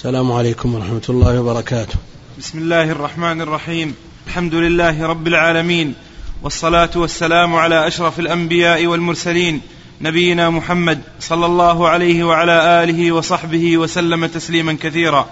السلام عليكم ورحمة الله وبركاته. بسم الله الرحمن الرحيم. الحمد لله رب العالمين، والصلاة والسلام على أشرف الأنبياء والمرسلين، نبينا محمد صلى الله عليه وعلى آله وصحبه وسلم تسليما كثيرا.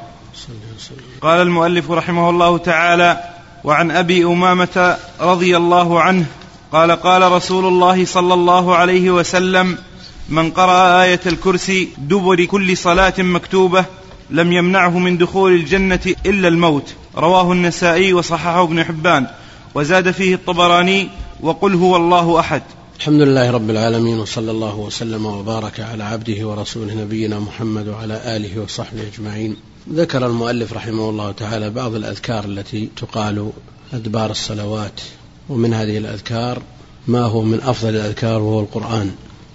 قال المؤلف رحمه الله تعالى: وعن أبي أمامة رضي الله عنه قال: قال رسول الله صلى الله عليه وسلم: من قرأ آية الكرسي دبر كل صلاة مكتوبة لم يمنعه من دخول الجنة إلا الموت. رواه النسائي وصححه ابن حبان، وزاد فيه الطبراني: وقل هو الله أحد. الحمد لله رب العالمين، وصلى الله وسلم وبارك على عبده ورسوله نبينا محمد وعلى آله وصحبه أجمعين. ذكر المؤلف رحمه الله تعالى بعض الأذكار التي تقال أدبار الصلوات، ومن هذه الأذكار ما هو من أفضل الأذكار وهو القرآن،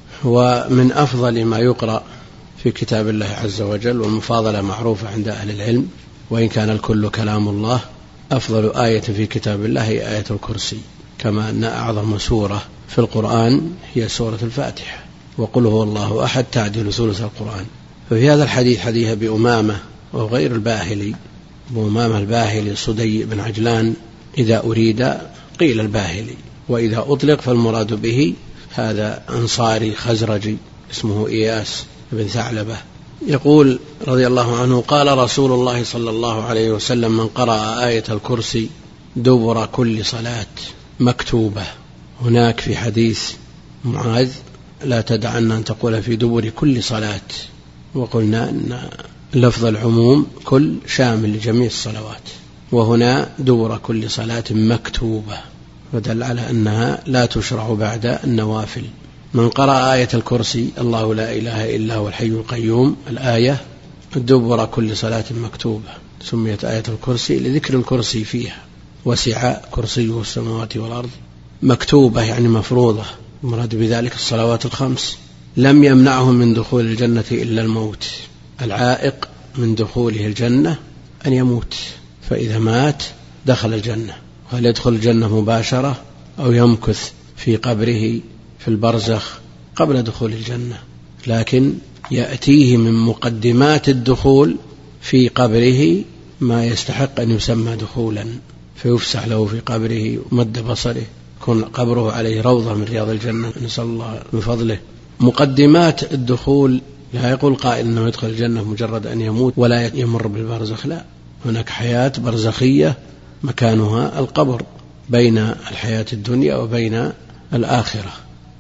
ومن أفضل ما يقرأ في كتاب الله عز وجل، والمفاضلة معروفة عند أهل العلم، وإن كان الكل كلام الله. أفضل آية في كتاب الله هي آية الكرسي، كما أن أعظم سورة في القرآن هي سورة الفاتحة، وقل هو الله أحد تعدل ثلث القرآن. ففي هذا الحديث حديث أبي أمامة وغير الباهلي، أبو أمامة الباهلي صدي بن عجلان إذا أريد قيل الباهلي، وإذا أطلق فالمراد به هذا أنصاري خزرجي اسمه إياس بن ثعلبة. يقول رضي الله عنه: قال رسول الله صلى الله عليه وسلم: من قرأ آية الكرسي دبر كل صلاة مكتوبة. هناك في حديث معاذ: لا تدعن أن تقول في دبر كل صلاة، وقلنا أن لفظ العموم كل شامل لجميع الصلوات، وهنا دبر كل صلاة مكتوبة، فدل على أنها لا تشرع بعد النوافل. من قرأ آية الكرسي الله لا إله إلا هو الحي القيوم، الآية دبر كل صلاة مكتوبة. سميت آية الكرسي لذكر الكرسي فيها، وسع كرسيه السماوات والأرض. مكتوبة يعني مفروضة، مراد بذلك الصلوات الخمس. لم يمنعهم من دخول الجنة إلا الموت. العائق من دخوله الجنة أن يموت، فإذا مات دخل الجنة. هل يدخل الجنة مباشرة أو يمكث في قبره في البرزخ قبل دخول الجنة؟ لكن يأتيه من مقدمات الدخول في قبره ما يستحق أن يسمى دخولا، فيفسح له في قبره مد بصره، يكون قبره عليه روضة من رياض الجنة، نسأل الله من فضله. مقدمات الدخول، لا يقول قائل أنه يدخل الجنة مجرد أن يموت ولا يمر بالبرزخ، لا، هناك حياة برزخية مكانها القبر بين الحياة الدنيا وبين الآخرة.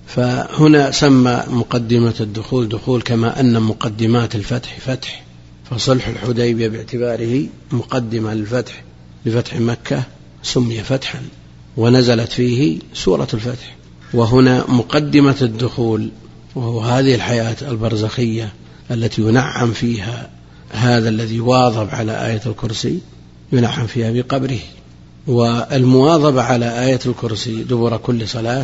فهنا سمى مقدمة الدخول دخول، كما أن مقدمات الفتح فتح، فصلح الحديبية باعتباره مقدمة للفتح لفتح مكة سمي فتحا، ونزلت فيه سورة الفتح. وهنا مقدمة الدخول، وهو هذه الحياة البرزخية التي ينعم فيها هذا الذي واظب على آية الكرسي، ينعم فيها بقبره. والمواظبة على آية الكرسي دبر كل صلاة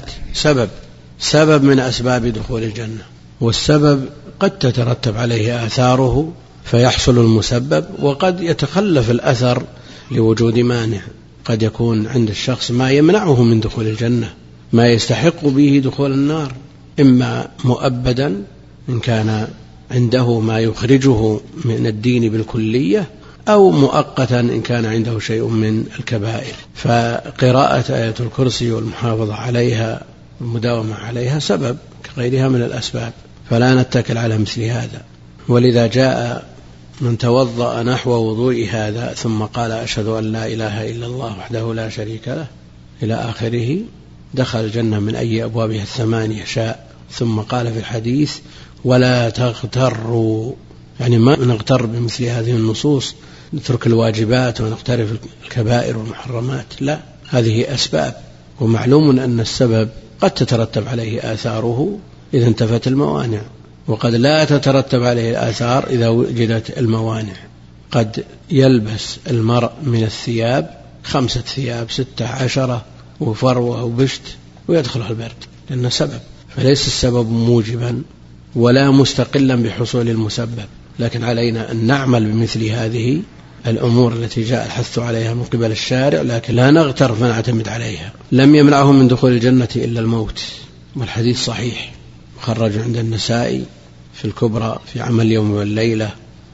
سبب من أسباب دخول الجنة، والسبب قد تترتب عليه آثاره فيحصل المسبب، وقد يتخلف الأثر لوجود مانع. قد يكون عند الشخص ما يمنعه من دخول الجنة، ما يستحق به دخول النار، إما مؤبدا إن كان عنده ما يخرجه من الدين بالكلية، أو مؤقتا إن كان عنده شيء من الكبائر. فقراءة آية الكرسي والمحافظة عليها والمداومة عليها سبب كغيرها من الأسباب، فلا نتكل على مثل هذا. ولذا جاء من توضأ نحو وضوء هذا ثم قال: أشهد أن لا إله إلا الله وحده لا شريك له إلى آخره، دخل الجنة من أي أبوابها الثمانية شاء. ثم قال في الحديث: ولا تغتروا، يعني ما نغتر بمثل هذه النصوص، نترك الواجبات ونقترف الكبائر والمحرمات، لا، هذه أسباب، ومعلوم أن السبب قد تترتب عليه آثاره إذا انتفت الموانع، وقد لا تترتب عليه الآثار إذا وجدت الموانع. قد يلبس المرء من الثياب 5 ثياب 16 وفروة وبشت ويدخل البرد، لأنه سبب، فليس السبب موجبا ولا مستقلا بحصول المسبب. لكن علينا أن نعمل بمثل هذه الأمور التي جاء الحث عليها من قبل الشارع، لكن لا نغتر فنعتمد عليها. لم يمنعهم من دخول الجنة إلا الموت، والحديث صحيح، خرج عند النسائي في الكبرى في عمل اليوم والليلة،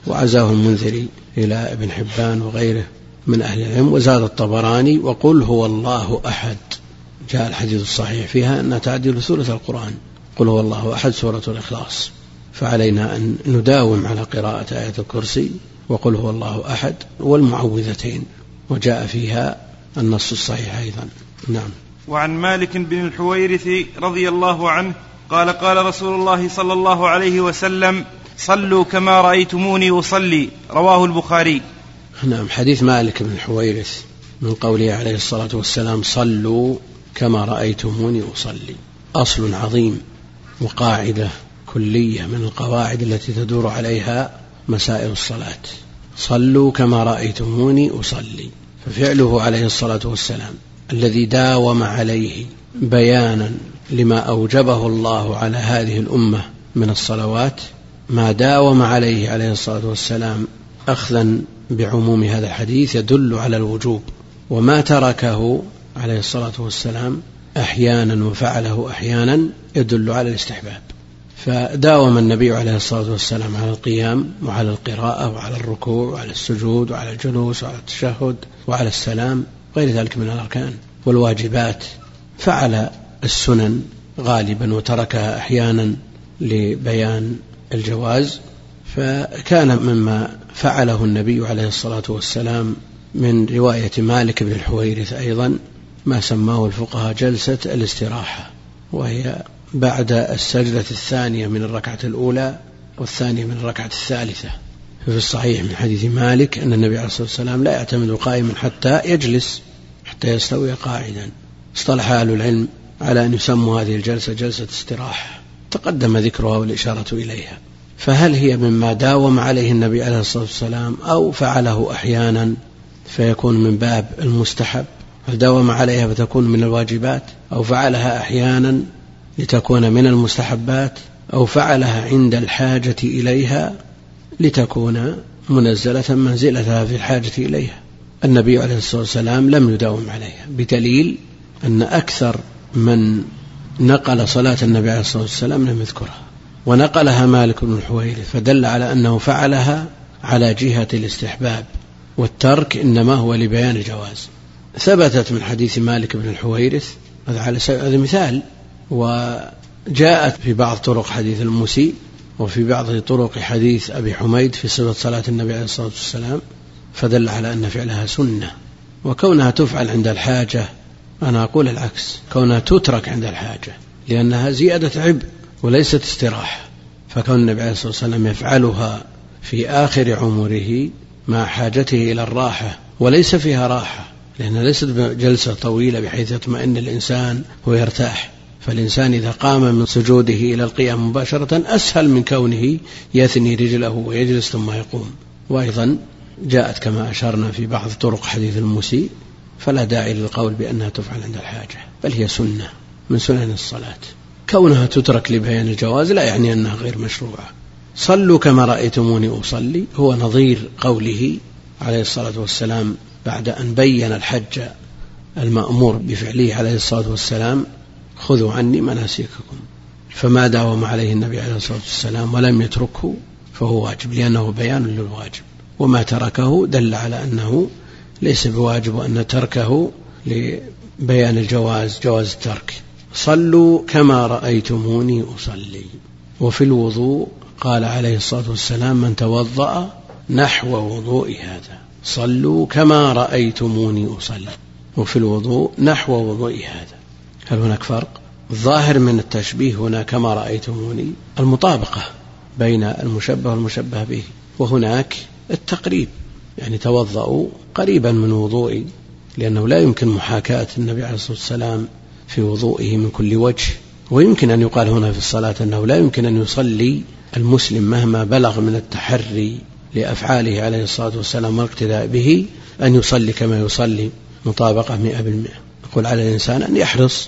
وعزاه المنذري إلى ابن حبان وغيره من أهل العلم. وزاد الطبراني وقل هو الله أحد، جاء الحديث الصحيح فيها أنها تعدل ثلث القرآن، قل هو الله أحد سورة الإخلاص، فعلينا أن نداوم على قراءة آية الكرسي وقل هو الله أحد والمعوذتين، وجاء فيها النص الصحيح أيضا. نعم. وعن مالك بن الحويرث رضي الله عنه قال قال رسول الله صلى الله عليه وسلم صلوا كما رأيتموني أصلي، رواه البخاري. نعم. حديث مالك بن الحويرث من قوله عليه الصلاة والسلام صلوا كما رأيتموني أصلي، أصل عظيم وقاعدة كلية من القواعد التي تدور عليها مسائل الصلاة. صلوا كما رأيتموني أصلي، ففعله عليه الصلاة والسلام الذي داوم عليه بيانا لما أوجبه الله على هذه الأمة من الصلوات، ما داوم عليه الصلاة والسلام أخذا بعموم هذا الحديث يدل على الوجوب، وما تركه عليه الصلاة والسلام أحيانا وفعله أحيانا يدل على الاستحباب. فداوم النبي عليه الصلاة والسلام على القيام وعلى القراءة وعلى الركوع وعلى السجود وعلى الجلوس وعلى التشهد وعلى السلام غير ذلك من الأركان والواجبات. فعل السنن غالبا وتركها أحيانا لبيان الجواز. فكان مما فعله النبي عليه الصلاة والسلام من رواية مالك بن الحويرث أيضا ما سماه الفقهاء جلسة الاستراحة، وهي بعد السجدة الثانية من الركعة الأولى والثانية من الركعة الثالثة. في الصحيح من حديث مالك أن النبي عليه الصلاة والسلام لا يعتمد قائما حتى يجلس حتى يستوي قاعدا. اصطلح أهل العلم على أن يسموا هذه الجلسة جلسة استراحة، تقدم ذكرها والإشارة إليها. فهل هي مما داوم عليه النبي عليه الصلاة والسلام أو فعله أحيانا فيكون من باب المستحب؟ هل داوم عليها فتكون من الواجبات، أو فعلها أحيانا لتكون من المستحبات، أو فعلها عند الحاجة إليها لتكون منزلة منزلتها في الحاجة إليها؟ النبي عليه الصلاة والسلام لم يداوم عليها، بدليل أن أكثر من نقل صلاة النبي عليه الصلاة والسلام لم يذكرها، ونقلها مالك بن الحويرث، فدل على أنه فعلها على جهة الاستحباب، والترك إنما هو لبيان الجواز. ثبتت من حديث مالك بن الحويرث هذا مثال، وجاءت في بعض طرق حديث المسيء وفي بعض طرق حديث أبي حميد في صفة صلاة النبي عليه الصلاة والسلام، فدل على أن فعلها سنة. وكونها تفعل عند الحاجة أنا أقول العكس، كونها تترك عند الحاجة لأنها زيادة عبء وليست استراحة. فكون النبي عليه الصلاة والسلام يفعلها في آخر عمره مع حاجته إلى الراحة، وليس فيها راحة لأنها ليست جلسة طويلة بحيث يطمئن الإنسان ويرتاح. فالإنسان إذا قام من سجوده إلى القيام مباشرة أسهل من كونه يثني رجله ويجلس ثم يقوم. وأيضا جاءت كما أشرنا في بعض طرق حديث المسيء، فلا داعي للقول بأنها تفعل عند الحاجة، بل هي سنة من سنن الصلاة. كونها تترك لبيان الجواز لا يعني أنها غير مشروعة. صلوا كما رأيتموني أصلي هو نظير قوله عليه الصلاة والسلام بعد أن بين الحج المأمور بفعله عليه الصلاة والسلام خذوا عني مناسككم. فما داوم عليه النبي عليه الصلاة والسلام ولم يتركه فهو واجب، لأنه بيان للواجب، وما تركه دل على أنه ليس بواجب، وأن تركه لبيان الجواز، جواز الترك. صلوا كما رأيتموني أصلي. وفي الوضوء قال عليه الصلاة والسلام من توضأ نحو وضوء هذا. صلوا كما رأيتموني أصلي، وفي الوضوء نحو وضوء هذا. هل هناك فرق؟ الظاهر من التشبيه هنا كما رأيتموني المطابقة بين المشبه والمشبه به، وهناك التقريب، يعني توضأوا قريبا من وضوئي، لأنه لا يمكن محاكاة النبي عليه الصلاة والسلام في وضوئه من كل وجه. ويمكن أن يقال هنا في الصلاة أنه لا يمكن أن يصلي المسلم مهما بلغ من التحري لأفعاله عليه الصلاة والسلام والاقتداء به أن يصلي كما يصلي مطابقة 100%. يقول على الإنسان أن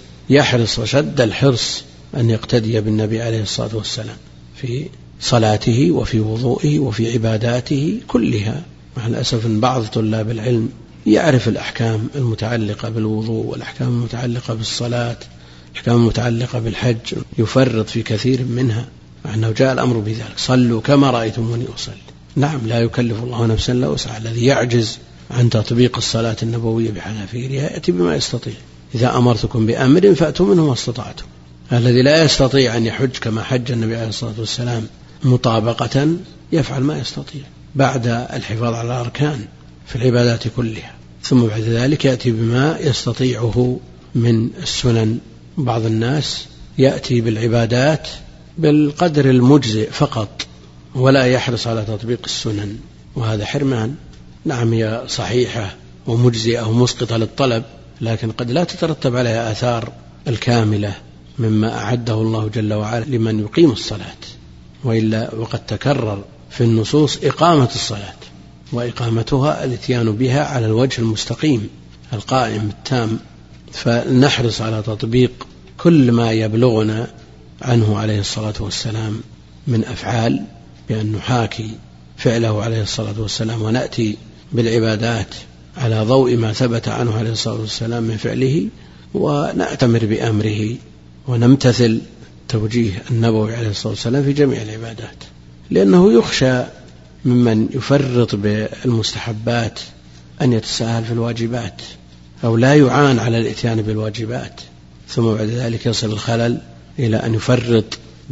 يحرص وشد الحرص أن يقتدي بالنبي عليه الصلاة والسلام في صلاته وفي وضوئه وفي عباداته كلها. مع الأسف أن بعض طلاب العلم يعرف الأحكام المتعلقة بالوضوء والأحكام المتعلقة بالصلاة، الأحكام المتعلقة بالحج، يفرط في كثير منها، مع أنه جاء الأمر بذلك. صلوا كما رأيتموني أصلي. نعم، لا يكلف الله نفسا إلا وسعها. الذي يعجز عن تطبيق الصلاة النبوية بحذافيرها يأتي بما يستطيع. إذا أمرتكم بأمر فأتوا منه ما استطعتم. الذي لا يستطيع أن يحج كما حج النبي عليه الصلاة والسلام مطابقة يفعل ما يستطيع بعد الحفاظ على الأركان في العبادات كلها، ثم بعد ذلك يأتي بما يستطيعه من السنن. بعض الناس يأتي بالعبادات بالقدر المجزئ فقط ولا يحرص على تطبيق السنن، وهذا حرمان. نعم، هي صحيحة ومجزئة ومسقطة للطلب، لكن قد لا تترتب عليها آثار الكاملة مما أعده الله جل وعلا لمن يقيم الصلاة. وإلا وقد تكرر في النصوص إقامة الصلاة، وإقامتها الاتيان بها على الوجه المستقيم القائم التام. فنحرص على تطبيق كل ما يبلغنا عنه عليه الصلاة والسلام من أفعال، بأن نحاكي فعله عليه الصلاة والسلام ونأتي بالعبادات على ضوء ما ثبت عنه عليه الصلاة والسلام من فعله، ونأتمر بأمره ونمتثل توجيه النبوي عليه الصلاة والسلام في جميع العبادات. لأنه يخشى ممن يفرط بالمستحبات أن يتساهل في الواجبات، أو لا يعان على الإتيان بالواجبات، ثم بعد ذلك يصل الخلل إلى أن يفرط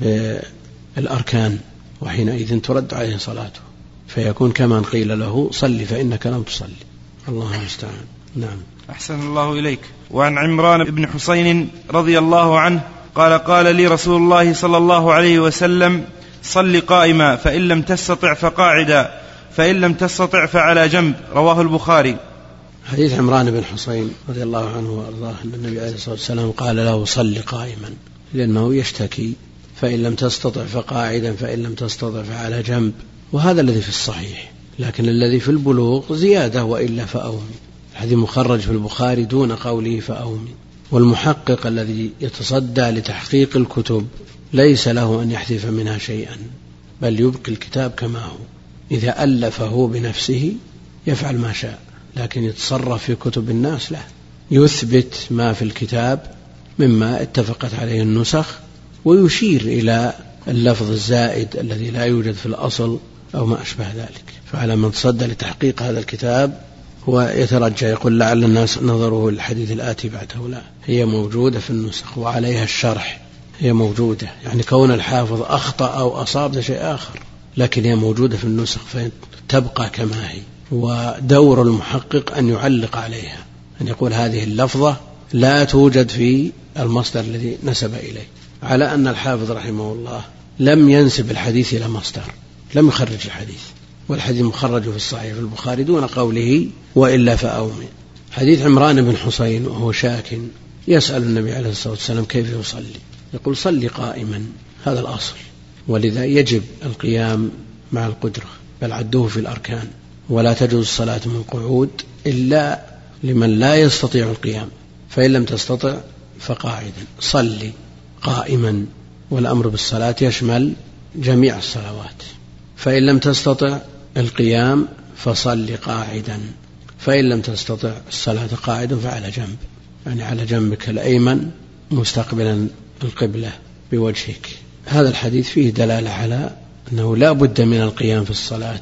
بالأركان، وحينئذ ترد عليه صلاته، فيكون كمن قيل له صل فإنك لم تصلي. الله المستعان. نعم. أحسن الله إليك. وعن عمران بن حسين رضي الله عنه قال لي رسول الله صلى الله عليه وسلم صل قائما، فإن لم تستطع فقاعدا، فإن لم تستطع فعلى جنب. رواه البخاري. حديث عمران بن حسين رضي الله عنه وأرضاه أن النبي عليه الصلاة والسلام قال له صل قائما، لأنه يشتكي، فإن لم تستطع فقاعدا، فإن لم تستطع فعلى جنب. وهذا الذي في الصحيح، لكن الذي في البلوغ زيادة وإلا فأومي. الحديث مخرج في البخاري دون قوله فأومي. والمحقق الذي يتصدى لتحقيق الكتب ليس له أن يحذف منها شيئا، بل يبقي الكتاب كما هو. إذا ألفه بنفسه يفعل ما شاء، لكن يتصرف في كتب الناس لا، يثبت ما في الكتاب مما اتفقت عليه النسخ، ويشير إلى اللفظ الزائد الذي لا يوجد في الأصل أو ما أشبه ذلك. فعلى من تصدى لتحقيق هذا الكتاب ويترجى يقول لعل الناس نظره الحديث الآتي بعده، لا، هي موجودة في النسخ وعليها الشرح، هي موجودة. يعني كون الحافظ أخطأ أو أصاب ده شيء آخر، لكن هي موجودة في النسخ فتبقى كما هي. ودور المحقق أن يعلق عليها، أن يقول هذه اللفظة لا توجد في المصدر الذي نسب إليه، على أن الحافظ رحمه الله لم ينسب الحديث إلى مصدر، لم يخرج الحديث، والحديث مخرج في الصحيح في البخاري دون قوله وإلا فأومي. حديث عمران بن حسين وهو شاك يسأل النبي عليه الصلاة والسلام كيف يصلي، يقول صلي قائما، هذا الأصل، ولذا يجب القيام مع القدرة، بل عدوه في الأركان، ولا تجوز الصلاة من قعود إلا لمن لا يستطيع القيام، فإن لم تستطع فقاعدا. صلي قائما، والأمر بالصلاة يشمل جميع الصلوات. فإن لم تستطع القيام فصل قاعدا، فإن لم تستطع الصلاة قاعدا فعلى جنب، يعني على جنبك الأيمن مستقبلا القبلة بوجهك. هذا الحديث فيه دلالة على أنه لا بد من القيام في الصلاة،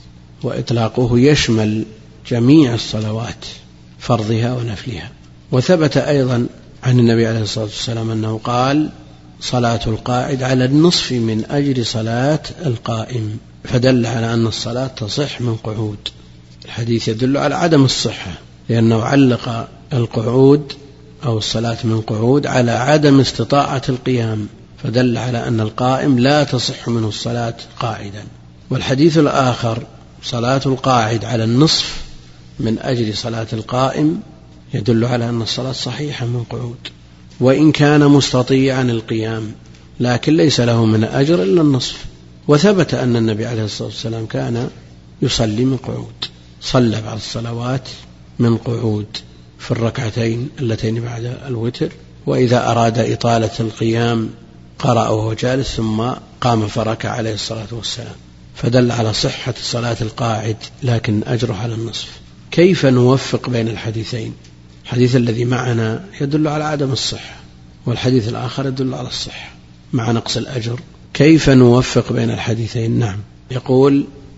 وإطلاقه يشمل جميع الصلوات فرضها ونفلها. وثبت أيضا عن النبي عليه الصلاة والسلام أنه قال صلاة القاعد على النصف من أجر صلاة القائم، فدل على أن الصلاة تصح من قعود. الحديث يدل على عدم الصحة، لأنه علق القعود أو الصلاة من قعود على عدم استطاعة القيام، فدل على أن القائم لا تصح منه الصلاة قاعدا. والحديث الآخر صلاة القاعد على النصف من أجل صلاة القائم يدل على أن الصلاة صحيحة من قعود، وإن كان مستطيعا القيام، لكن ليس له من أجر إلا النصف. وثبت أن النبي عليه الصلاة والسلام كان يصلي من قعود، صلى بعض الصلوات من قعود في الركعتين اللتين بعد الوتر، وإذا أراد إطالة القيام قرأ وهو جالس ثم قام فركع عليه الصلاة والسلام، فدل على صحة صلاة القاعد، لكن أجره على النصف. كيف نوفق بين الحديثين؟ الحديث الذي معنا يدل على عدم الصحة، والحديث الآخر يدل على الصحة مع نقص الأجر. كيف نوفق بين الحديثين؟ نعم، يقول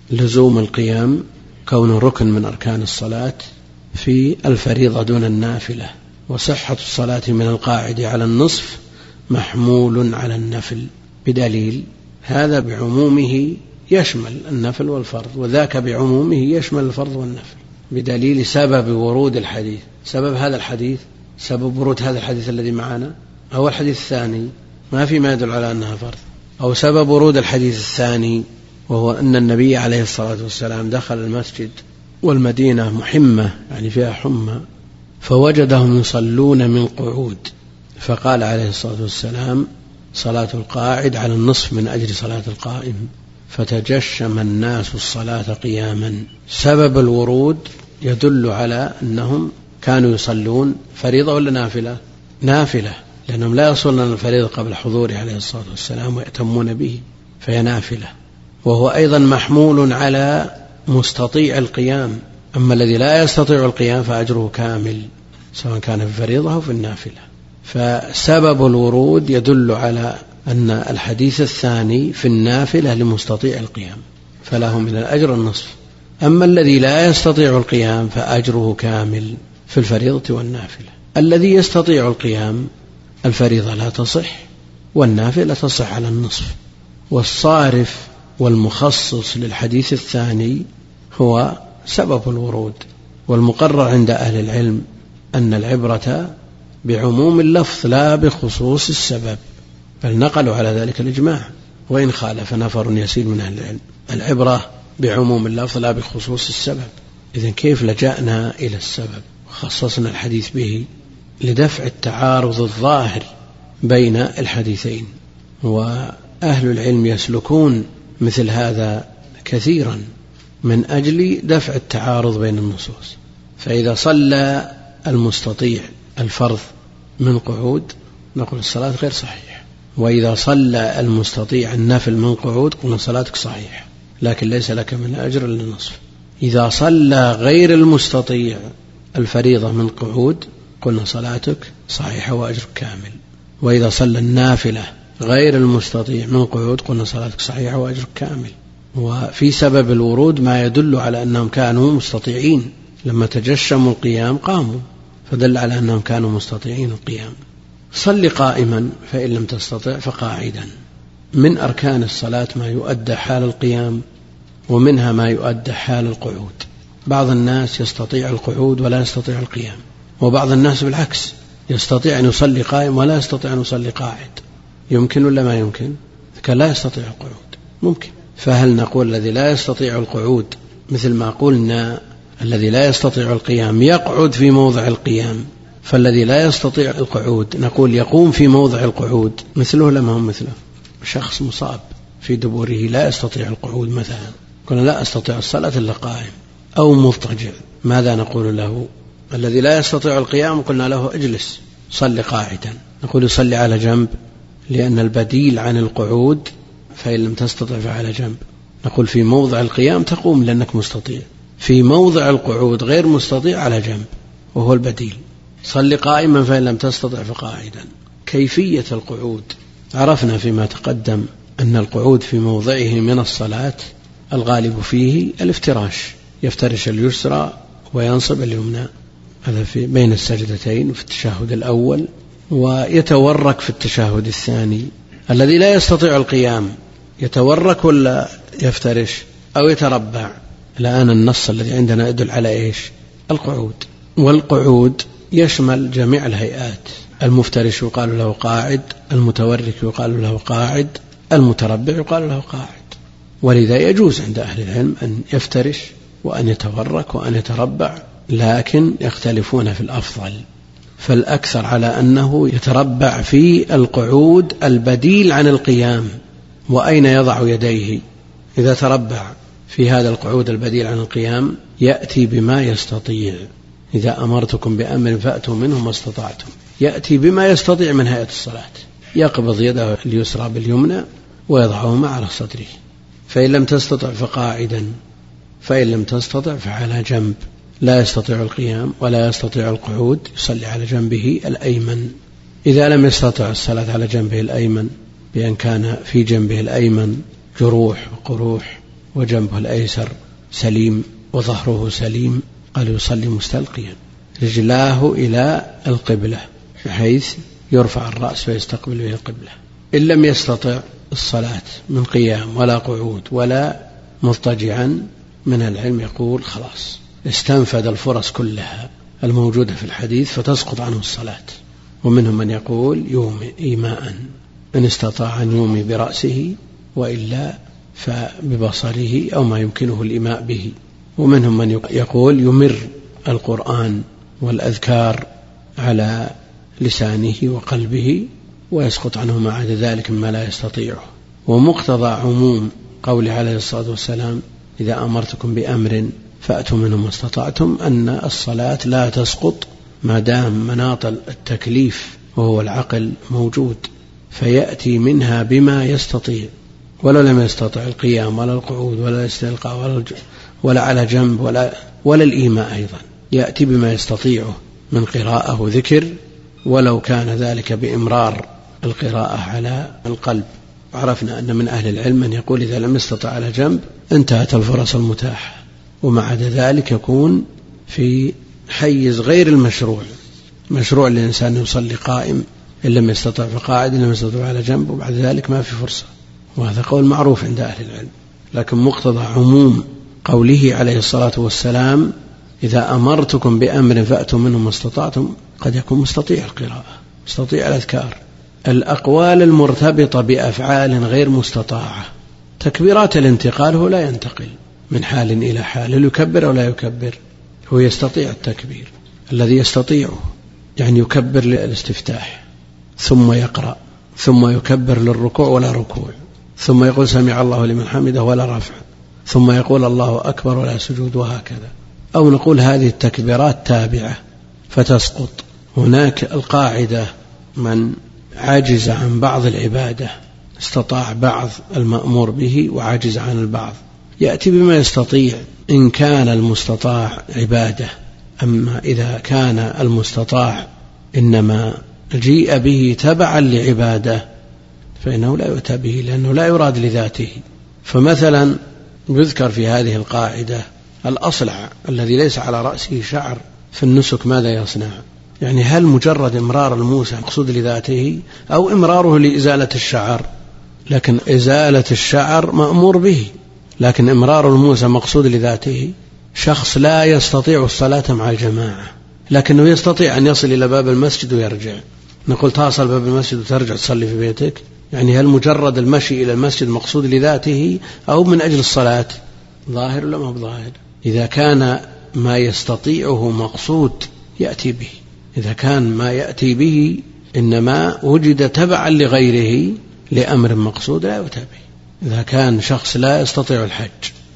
لزوم القيام كون ركن من أركان الصلاة في الفريضة دون النافلة، وصحة الصلاة من القاعد على النصف محمول على النفل بدليل هذا بعمومه يشمل النفل والفرض، وذاك بعمومه يشمل الفرض والنفل بدليل سبب ورود الحديث. سبب هذا الحديث، سبب ورود هذا الحديث الذي معنا هو الحديث الثاني، ما في ما يدل على أنها فرض. أو سبب ورود الحديث الثاني وهو أن النبي عليه الصلاة والسلام دخل المسجد والمدينة محمة يعني فيها حمى، فوجدهم يصلون من قعود، فقال عليه الصلاة والسلام صلاة القاعد على النصف من أجل صلاة القائم، فتجشم الناس الصلاة قياما. سبب الورود يدل على أنهم كانوا يصلون فريضة ولا نافلة؟ نافلة، لأنهم لا يصلون الفريضة قبل حضوره عليه الصلاة والسلام ويأتمون به، فهي نافلة. وهو أيضا محمول على مستطيع القيام، أما الذي لا يستطيع القيام فأجره كامل سواء كان في الفريضة أو في النافلة. فسبب الورود يدل على أن الحديث الثاني في النافلة لمستطيع القيام فله من الأجر النصف، أما الذي لا يستطيع القيام فأجره كامل في الفريضة والنافلة. الذي يستطيع القيام الفريضة لا تصح والنافلة تصح على النصف. والصارف والمخصص للحديث الثاني هو سبب الورود، والمقرر عند أهل العلم أن العبرة بعموم اللفظ لا بخصوص السبب، بل نقلوا على ذلك الإجماع وإن خالف نفر يسير من أهل العلم. العبرة بعموم اللفظ لا بخصوص السبب. إذن كيف لجأنا إلى السبب وخصصنا الحديث به لدفع التعارض الظاهر بين الحديثين؟ وأهل العلم يسلكون مثل هذا كثيرا من أجل دفع التعارض بين النصوص. فإذا صلى المستطيع الفرض من قعود نقول الصلاة غير صحيحة، وإذا صلى المستطيع النفل من قعود قلنا صلاتك صحيحة لكن ليس لك من أجر إلا النصف. إذا صلى غير المستطيع الفريضة من قعود قلنا صلاتك صحيحة وأجرك كامل. وإذا صلى النافلة غير المستطيع من قعود قلنا صلاتك صحيحة وأجرك كامل. وفي سبب الورود ما يدل على أنهم كانوا مستطيعين، لما تجشموا القيام قاموا فدل على أنهم كانوا مستطيعين القيام. صل قائما فإن لم تستطع فقاعدا. من أركان الصلاة ما يؤدى حال القيام ومنها ما يؤدى حال القعود. بعض الناس يستطيع القعود ولا يستطيع القيام، وبعض الناس بالعكس يستطيع أن يصلي قائم ولا يستطيع أن يصلي قاعد. يمكن ولا ما يمكن؟ كان لا يستطيع القعود ممكن. فهل نقول الذي لا يستطيع القعود مثل ما قلنا الذي لا يستطيع القيام يقعد في موضع القيام، فالذي لا يستطيع القعود نقول يقوم في موضع القعود مثله لما هم مثله؟ شخص مصاب في دبوره لا يستطيع القعود مثلا، قلنا لا أستطيع الصلاة إلا قائم، أو مضطجع، ماذا نقول له؟ الذي لا يستطيع القيام قلنا له اجلس صل قاعدا، نقول يصلي على جنب لأن البديل عن القعود فإن لم تستطع فعلى جنب. نقول في موضع القيام تقوم لأنك مستطيع، في موضع القعود غير مستطيع على جنب وهو البديل. صل قائما فإن لم تستطع فقاعدا. كيفية القعود عرفنا فيما تقدم أن القعود في موضعه من الصلاة الغالب فيه الافتراش، يفترش اليسرى وينصب اليمنى، هذا في بين السجدتين في التشهد الأول، ويتورك في التشهد الثاني. الذي لا يستطيع القيام يتورك ولا يفترش أو يتربع؟ الآن النص الذي عندنا يدل على إيش؟ القعود. والقعود يشمل جميع الهيئات، المفترش يقال له قاعد، المتورك يقال له قاعد، المتربع يقال له قاعد. ولذا يجوز عند أهل العلم أن يفترش وأن يتورك وأن يتربع، لكن يختلفون في الأفضل، فالأكثر على أنه يتربع في القعود البديل عن القيام. وأين يضع يديه إذا تربع في هذا القعود البديل عن القيام؟ يأتي بما يستطيع. إذا أمرتكم بأمر فأتوا منه ما استطعتم، يأتي بما يستطيع من هيئة الصلاة، يقبض يده اليسرى باليمنى ويضعهما على صدره. فإن لم تستطع فقاعدا، فإن لم تستطع فعلى جنب. لا يستطيع القيام ولا يستطيع القعود يصلي على جنبه الأيمن. إذا لم يستطع الصلاة على جنبه الأيمن بأن كان في جنبه الأيمن جروح وقروح وجنبه الأيسر سليم وظهره سليم، قال يصلي مستلقيا رجلاه إلى القبلة بحيث يرفع الرأس فيستقبل به القبلة. إن لم يستطع الصلاة من قيام ولا قعود ولا مضطجعا، من العلم يقول خلاص استنفذ الفرص كلها الموجودة في الحديث فتسقط عنه الصلاة. ومنهم من يقول يومي إيماء، إن استطاع أن يومي برأسه وإلا فببصره أو ما يمكنه الإيماء به. ومنهم من يقول يمر القرآن والأذكار على لسانه وقلبه ويسقط عنه ما عدا ذلك مما لا يستطيعه. ومقتضى عموم قوله عليه الصلاة والسلام إذا أمرتكم بأمر فأتوا منه ما استطعتم، أن الصلاة لا تسقط ما دام مناط التكليف وهو العقل موجود، فيأتي منها بما يستطيع، ولو لم يستطع القيام ولا القعود ولا الاستلقاء ولا على جنب ولا الإيماء أيضا، يأتي بما يستطيعه من قراءة وذكر، ولو كان ذلك بإمرار القراءة على القلب. عرفنا أن من أهل العلم من يقول إذا لم يستطع على جنب انتهت الفرص المتاحة، ومع عدا ذلك يكون في حيز غير المشروع. مشروع الإنسان يصلي قائم إن لم يستطع فقاعد، إن لم يستطع على جنب، وبعد ذلك ما في فرصة، وهذا قول معروف عند أهل العلم. لكن مقتضى عموم قوله عليه الصلاة والسلام إذا أمرتكم بأمر فأتوا منه ما استطعتم، قد يكون مستطيع القراءة، مستطيع الأذكار. الأقوال المرتبطة بأفعال غير مستطاعة، تكبيرات الانتقال هو لا ينتقل من حال إلى حال، هل يكبر أو لا يكبر؟ هو يستطيع التكبير الذي يستطيعه، يعني يكبر للاستفتاح ثم يقرأ ثم يكبر للركوع ولا ركوع، ثم يقول سمع الله لمن حمده ولا رفع، ثم يقول الله أكبر ولا سجود، وهكذا. أو نقول هذه التكبيرات تابعة فتسقط. هناك القاعدة من عاجز عن بعض العبادة استطاع بعض المأمور به وعاجز عن البعض، يأتي بما يستطيع إن كان المستطاع عبادة. أما إذا كان المستطاع إنما جيء به تبعا لعبادة فإنه لا يؤتى به، لأنه لا يراد لذاته. فمثلا يذكر في هذه القاعدة الأصلع الذي ليس على رأسه شعر في النسك ماذا يصنع؟ يعني هل مجرد إمرار الموسى مقصود لذاته أو إمراره لإزالة الشعر؟ لكن إزالة الشعر مأمور به، لكن إمرار الموسى مقصود لذاته. شخص لا يستطيع الصلاة مع الجماعة لكنه يستطيع أن يصل إلى باب المسجد ويرجع، نقول تصل باب المسجد وترجع تصلي في بيتك؟ يعني هل مجرد المشي إلى المسجد مقصود لذاته أو من أجل الصلاة؟ ظاهر ولا ما بظاهر؟ إذا كان ما يستطيعه مقصود يأتي به، إذا كان ما يأتي به إنما وجد تبعا لغيره لأمر مقصود لا يؤتى به. إذا كان شخص لا يستطيع الحج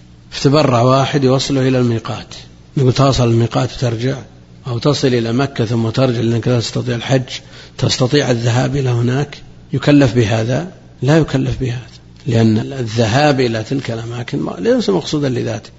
فتبرع واحد يوصله إلى الميقات، نقول تصل الميقات وترجع، أو تصل إلى مكة ثم ترجع لأنك لا تستطيع الحج، تستطيع الذهاب إلى هناك، يكلف بهذا؟ لا يكلف بهذا، لأن الذهاب إلى تلك الأماكن ليس مقصودا لذاته،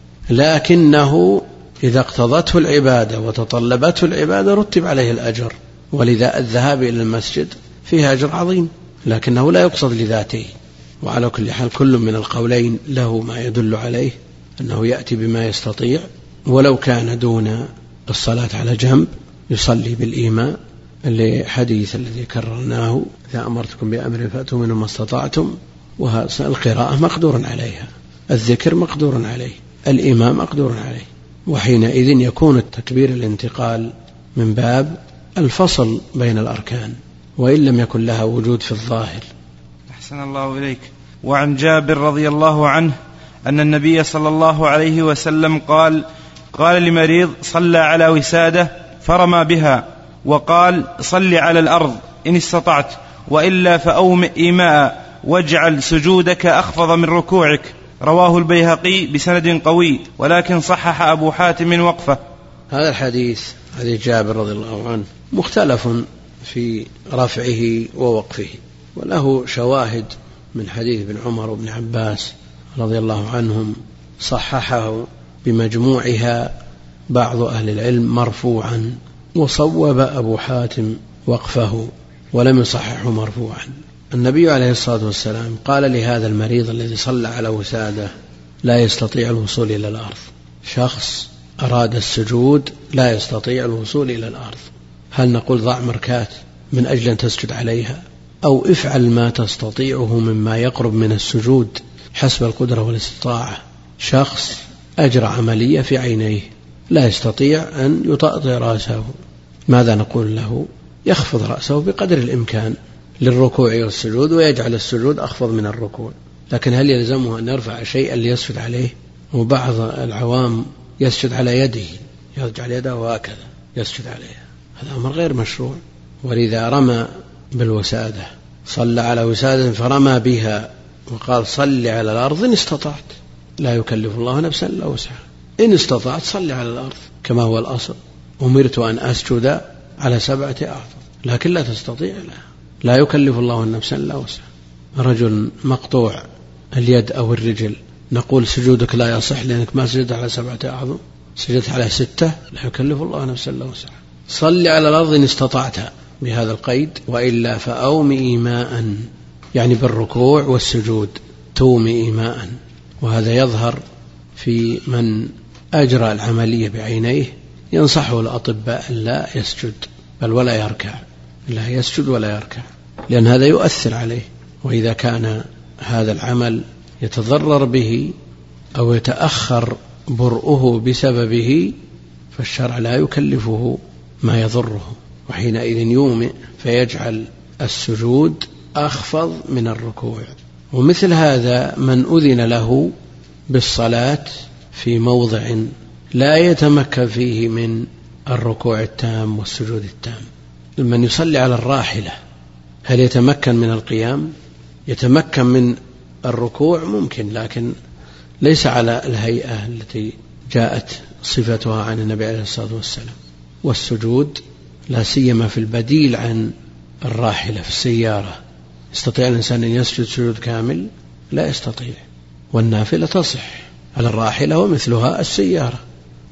لكنه إذا اقتضته العبادة وتطلبته العبادة رتب عليه الأجر. ولذا الذهاب إلى المسجد فيه أجر عظيم لكنه لا يقصد لذاته. وعلى كل حال كل من القولين له ما يدل عليه أنه يأتي بما يستطيع، ولو كان دون الصلاة على جنب يصلي بالإيماء لحديث الذي كررناه إذا أمرتكم بأمر فأتوا منه ما استطعتم. والقراءة مقدور عليها، الذكر مقدور عليه، الإيماء مقدور عليه، وحينئذ يكون التكبير الانتقال من باب الفصل بين الأركان وإن لم يكن لها وجود في الظاهر. أحسن الله إليك. وعن جابر رضي الله عنه أن النبي صلى الله عليه وسلم قال لمريض صلى على وسادة فرمى بها، وقال صل على الأرض إن استطعت، وإلا فأومئ إيماء واجعل سجودك أخفض من ركوعك. رواه البيهقي بسند قوي، ولكن صحح أبو حاتم وقفه. هذا الحديث حديث جابر رضي الله عنه مختلف في رفعه ووقفه، وله شواهد من حديث ابن عمر وابن عباس رضي الله عنهم صححه بمجموعها بعض أهل العلم مرفوعا، وصوب أبو حاتم وقفه ولم يصححه مرفوعا. النبي عليه الصلاة والسلام قال لهذا المريض الذي صلى على وسادة لا يستطيع الوصول إلى الأرض. شخص أراد السجود لا يستطيع الوصول إلى الأرض، هل نقول ضع مركات من أجل أن تسجد عليها، أو افعل ما تستطيعه مما يقرب من السجود حسب القدرة والاستطاعة؟ شخص أجرى عملية في عينيه لا يستطيع أن يطأطئ رأسه، ماذا نقول له؟ يخفض رأسه بقدر الإمكان للركوع والسجود، ويجعل السجود أخفض من الركوع. لكن هل يلزمه أن يرفع شيئا ليسجد عليه؟ وبعض العوام يسجد على يده، يجعل يده هكذا يسجد عليها، هذا أمر غير مشروع. ولذا رمى بالوسادة، صلى على وسادة فرمى بها وقال صل على الأرض إن استطعت، لا يكلف الله نفسا إلا وسعها، إن استطعت صل على الأرض كما هو الأصل. أمرت أن أسجد على 7 أعظم، لكن لا تستطيع، لا يكلف الله نفسا إلا وسعها. رجل مقطوع اليد أو الرجل، نقول سجودك لا يصح لأنك ما سجدت على 7 أعظم، سجدت على 6، لا يكلف الله نفسا إلا وسعها. صل على الأرض إن استطعت بهذا القيد، وإلا فأومئ إيماء، يعني بالركوع والسجود تومئ إيماء. وهذا يظهر في من أجرى العملية بعينيه، ينصحه الأطباء لا يسجد بل ولا يركع، لا يسجد ولا يركع، لأن هذا يؤثر عليه. وإذا كان هذا العمل يتضرر به أو يتأخر برؤه بسببه فالشرع لا يكلفه ما يضره، وحينئذ يومئ فيجعل السجود أخفض من الركوع. ومثل هذا من أذن له بالصلاة في موضع لا يتمكن فيه من الركوع التام والسجود التام. من يصلي على الراحلة هل يتمكن من القيام؟ يتمكن من الركوع ممكن، لكن ليس على الهيئة التي جاءت صفتها عن النبي عليه الصلاة والسلام. والسجود لا سيما في البديل عن الراحلة في السيارة، يستطيع الإنسان أن يسجد سجود كامل؟ لا يستطيع. والنافلة تصح على الراحلة ومثلها السيارة،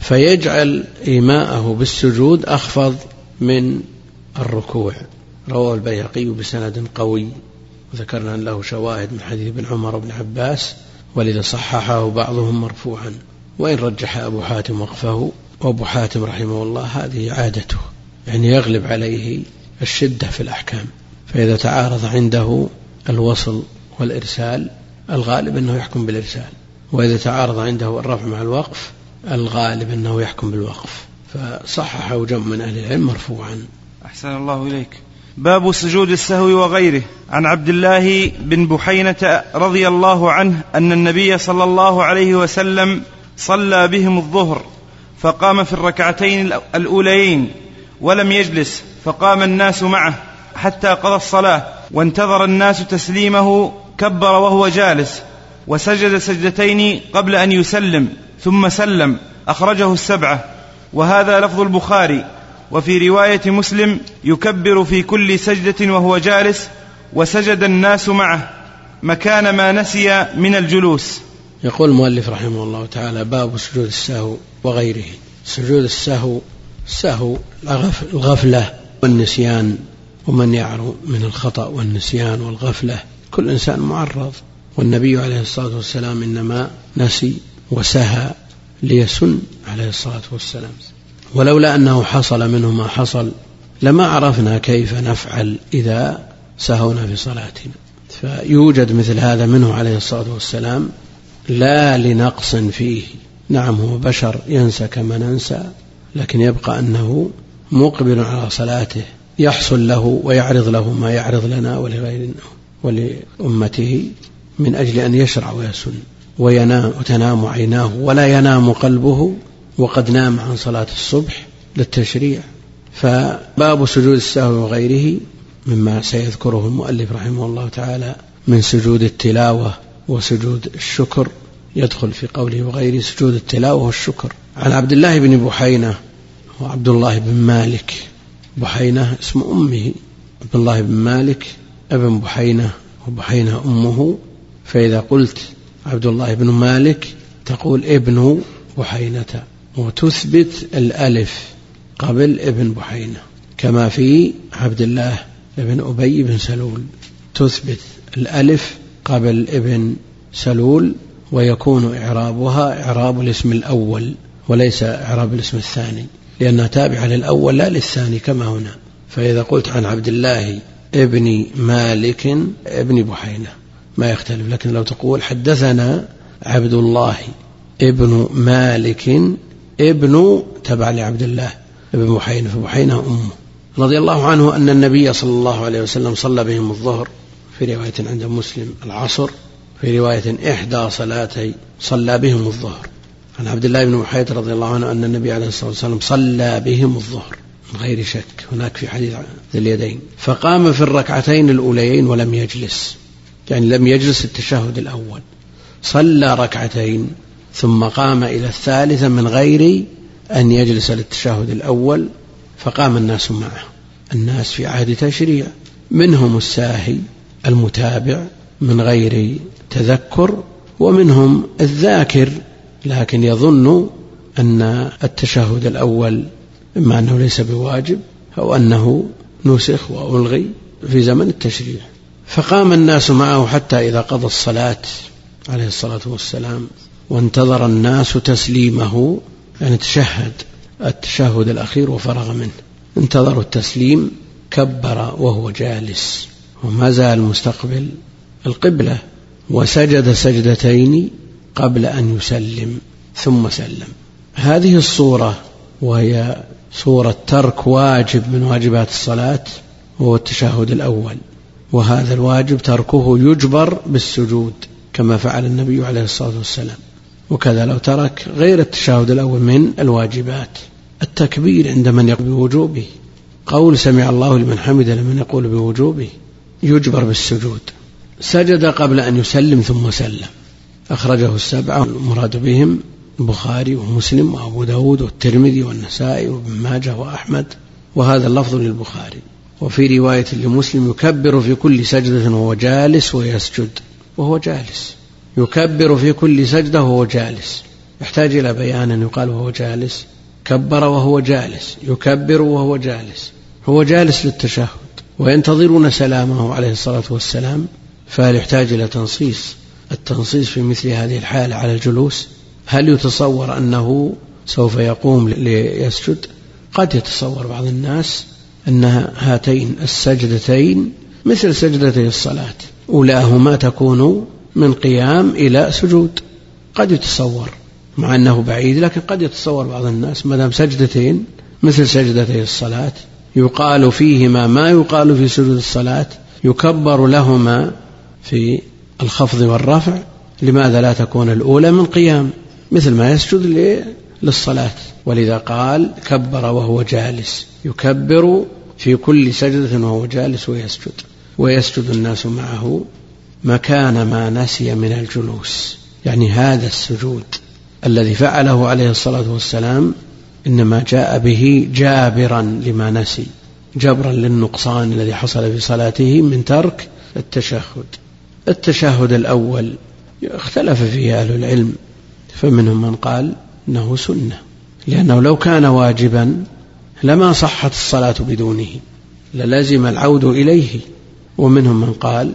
فيجعل إيماءه بالسجود أخفض من الركوع. رواه البيهقي بسند قوي، وذكرنا أن له شواهد من حديث ابن عمر وابن عباس، ولذا صححه بعضهم مرفوعا، وإن رجح أبو حاتم وقفه. وأبو حاتم رحمه الله هذه عادته، يعني يغلب عليه الشدة في الأحكام، فإذا تعارض عنده الوصل والإرسال الغالب أنه يحكم بالإرسال، وإذا تعارض عنده الرفع مع الوقف الغالب أنه يحكم بالوقف، فصححه جمع من أهل العلم مرفوعا. أحسن الله إليك. باب سجود السهو وغيره. عن عبد الله بن بحينة رضي الله عنه أن النبي صلى الله عليه وسلم صلى بهم الظهر، فقام في الركعتين الأوليين ولم يجلس، فقام الناس معه حتى قضى الصلاة، وانتظر الناس تسليمه، كبر وهو جالس، وسجد سجدتين قبل أن يسلم ثم سلم. أخرجه 7، وهذا لفظ البخاري. وفي رواية مسلم يكبر في كل سجدة وهو جالس، وسجد الناس معه مكان ما نسي من الجلوس. يقول المؤلف رحمه الله تعالى: باب سجود السهو وغيره. سجود السهو، السهو الغفلة والنسيان، ومن يعرض من الخطأ والنسيان والغفلة كل إنسان معرض، والنبي عليه الصلاة والسلام إنما نسي وسهى ليسن عليه الصلاة والسلام، ولولا أنه حصل منه ما حصل لما عرفنا كيف نفعل إذا سهونا في صلاتنا. فيوجد مثل هذا منه عليه الصلاة والسلام لا لنقص فيه، نعم هو بشر ينسى كما ننسى، لكن يبقى أنه مقبل على صلاته، يحصل له ويعرض له ما يعرض لنا ولغيرنا ولأمته من أجل أن يشرع ويسن، وينام وتنام عيناه ولا ينام قلبه، وقد نام عن صلاة الصبح للتشريع. فباب سجود السهو وغيره مما سيذكره المؤلف رحمه الله تعالى من سجود التلاوة وسجود الشكر، يدخل في قوله وغيره سجود التلاوة والشكر. عن عبد الله بن بحينة وعبد الله بن مالك، بحينة اسم أمه، عبد الله بن مالك ابن بحينة، وبحينة أمه، فإذا قلت عبد الله بن مالك تقول ابن بحينة، وتثبت الألف قبل ابن بحينة، كما في عبد الله ابن أبي بن سلول تثبت الألف قبل ابن سلول ويكون إعرابها إعراب الاسم الأول وليس إعراب الاسم الثاني، لأنها تابعة للأول لا للثاني كما هنا. فإذا قلت عن عبد الله ابن مالك ابن بحينة ما يختلف، لكن لو تقول حدثنا عبد الله ابن مالك ابن تبع لعبد الله ابن بحينة، فبحينة أمه رضي الله عنه أن النبي صلى الله عليه وسلم صلى بهم الظهر، في رواية عند مسلم العصر، في رواية 1 صلاتي صلى بهم الظهر. عن عبد الله بن بحينة رضي الله عنه أن النبي عليه الصلاة والسلام صلى بهم الظهر من غير شك، هناك في حديث ذي اليدين. فقام في الركعتين الأوليين ولم يجلس، يعني لم يجلس التشهد الأول، صلى ركعتين ثم قام إلى الثالثة من غير أن يجلس للتشهد الأول، فقام الناس معه. الناس في عهد تشريع، منهم الساهي المتابع من غير تذكر، ومنهم الذاكر لكن يظن أن التشهد الأول إما أنه ليس بواجب أو أنه نسخ وألغي في زمن التشريع. فقام الناس معه حتى إذا قضى الصلاة عليه الصلاة والسلام وانتظر الناس تسليمه، يعني تشهد التشهد الأخير وفرغ منه، انتظروا التسليم، كبر وهو جالس وما زال مستقبل القبلة، وسجد سجدتين قبل أن يسلم ثم سلم. هذه الصورة وهي صورة ترك واجب من واجبات الصلاة وهو التشهد الأول، وهذا الواجب تركه يجبر بالسجود كما فعل النبي عليه الصلاة والسلام. وكذا لو ترك غير التشهد الأول من الواجبات، التكبير عند من يقول بوجوبه، قول سمع الله لمن حمده لمن يقول بوجوبه يجبر بالسجود. سجد قبل أن يسلم ثم سلم، أخرجه السبعة، المراد بهم البخاري ومسلم وأبو داود والترمذي والنسائي وابن ماجه وأحمد، وهذا اللفظ للبخاري. وفي رواية لمسلم يكبر في كل سجدة وهو جالس ويسجد وهو جالس، يكبر في كل سجدة وهو جالس، يحتاج إلى بيان أن يقال وهو جالس، كبر وهو جالس، يكبر وهو جالس، هو جالس للتشهد وينتظرون سلامه عليه الصلاة والسلام، فهل يحتاج إلى تنصيص؟ التنصيص في مثل هذه الحالة على الجلوس، هل يتصور أنه سوف يقوم ليسجد؟ قد يتصور بعض الناس أن هاتين السجدتين مثل سجدتي الصلاة، أولاهما تكون من قيام إلى سجود، قد يتصور مع أنه بعيد، لكن قد يتصور بعض الناس ما دام سجدتين مثل سجدتي الصلاة يقال فيهما ما يقال في سجود الصلاة، يكبر لهما في الخفض والرفع، لماذا لا تكون الأولى من قيام مثل ما يسجد للصلاة؟ ولذا قال كبر وهو جالس، يكبر في كل سجدة وهو جالس ويسجد الناس معه مكان ما نسي من الجلوس. يعني هذا السجود الذي فعله عليه الصلاة والسلام إنما جاء به جابرا لما نسي، جبرا للنقصان الذي حصل في صلاته من ترك التشهد. التشهد الأول اختلف فيه أهل العلم، فمنهم من قال إنه سنة، لأنه لو كان واجبا لما صحت الصلاة بدونه، للازم العود إليه. ومنهم من قال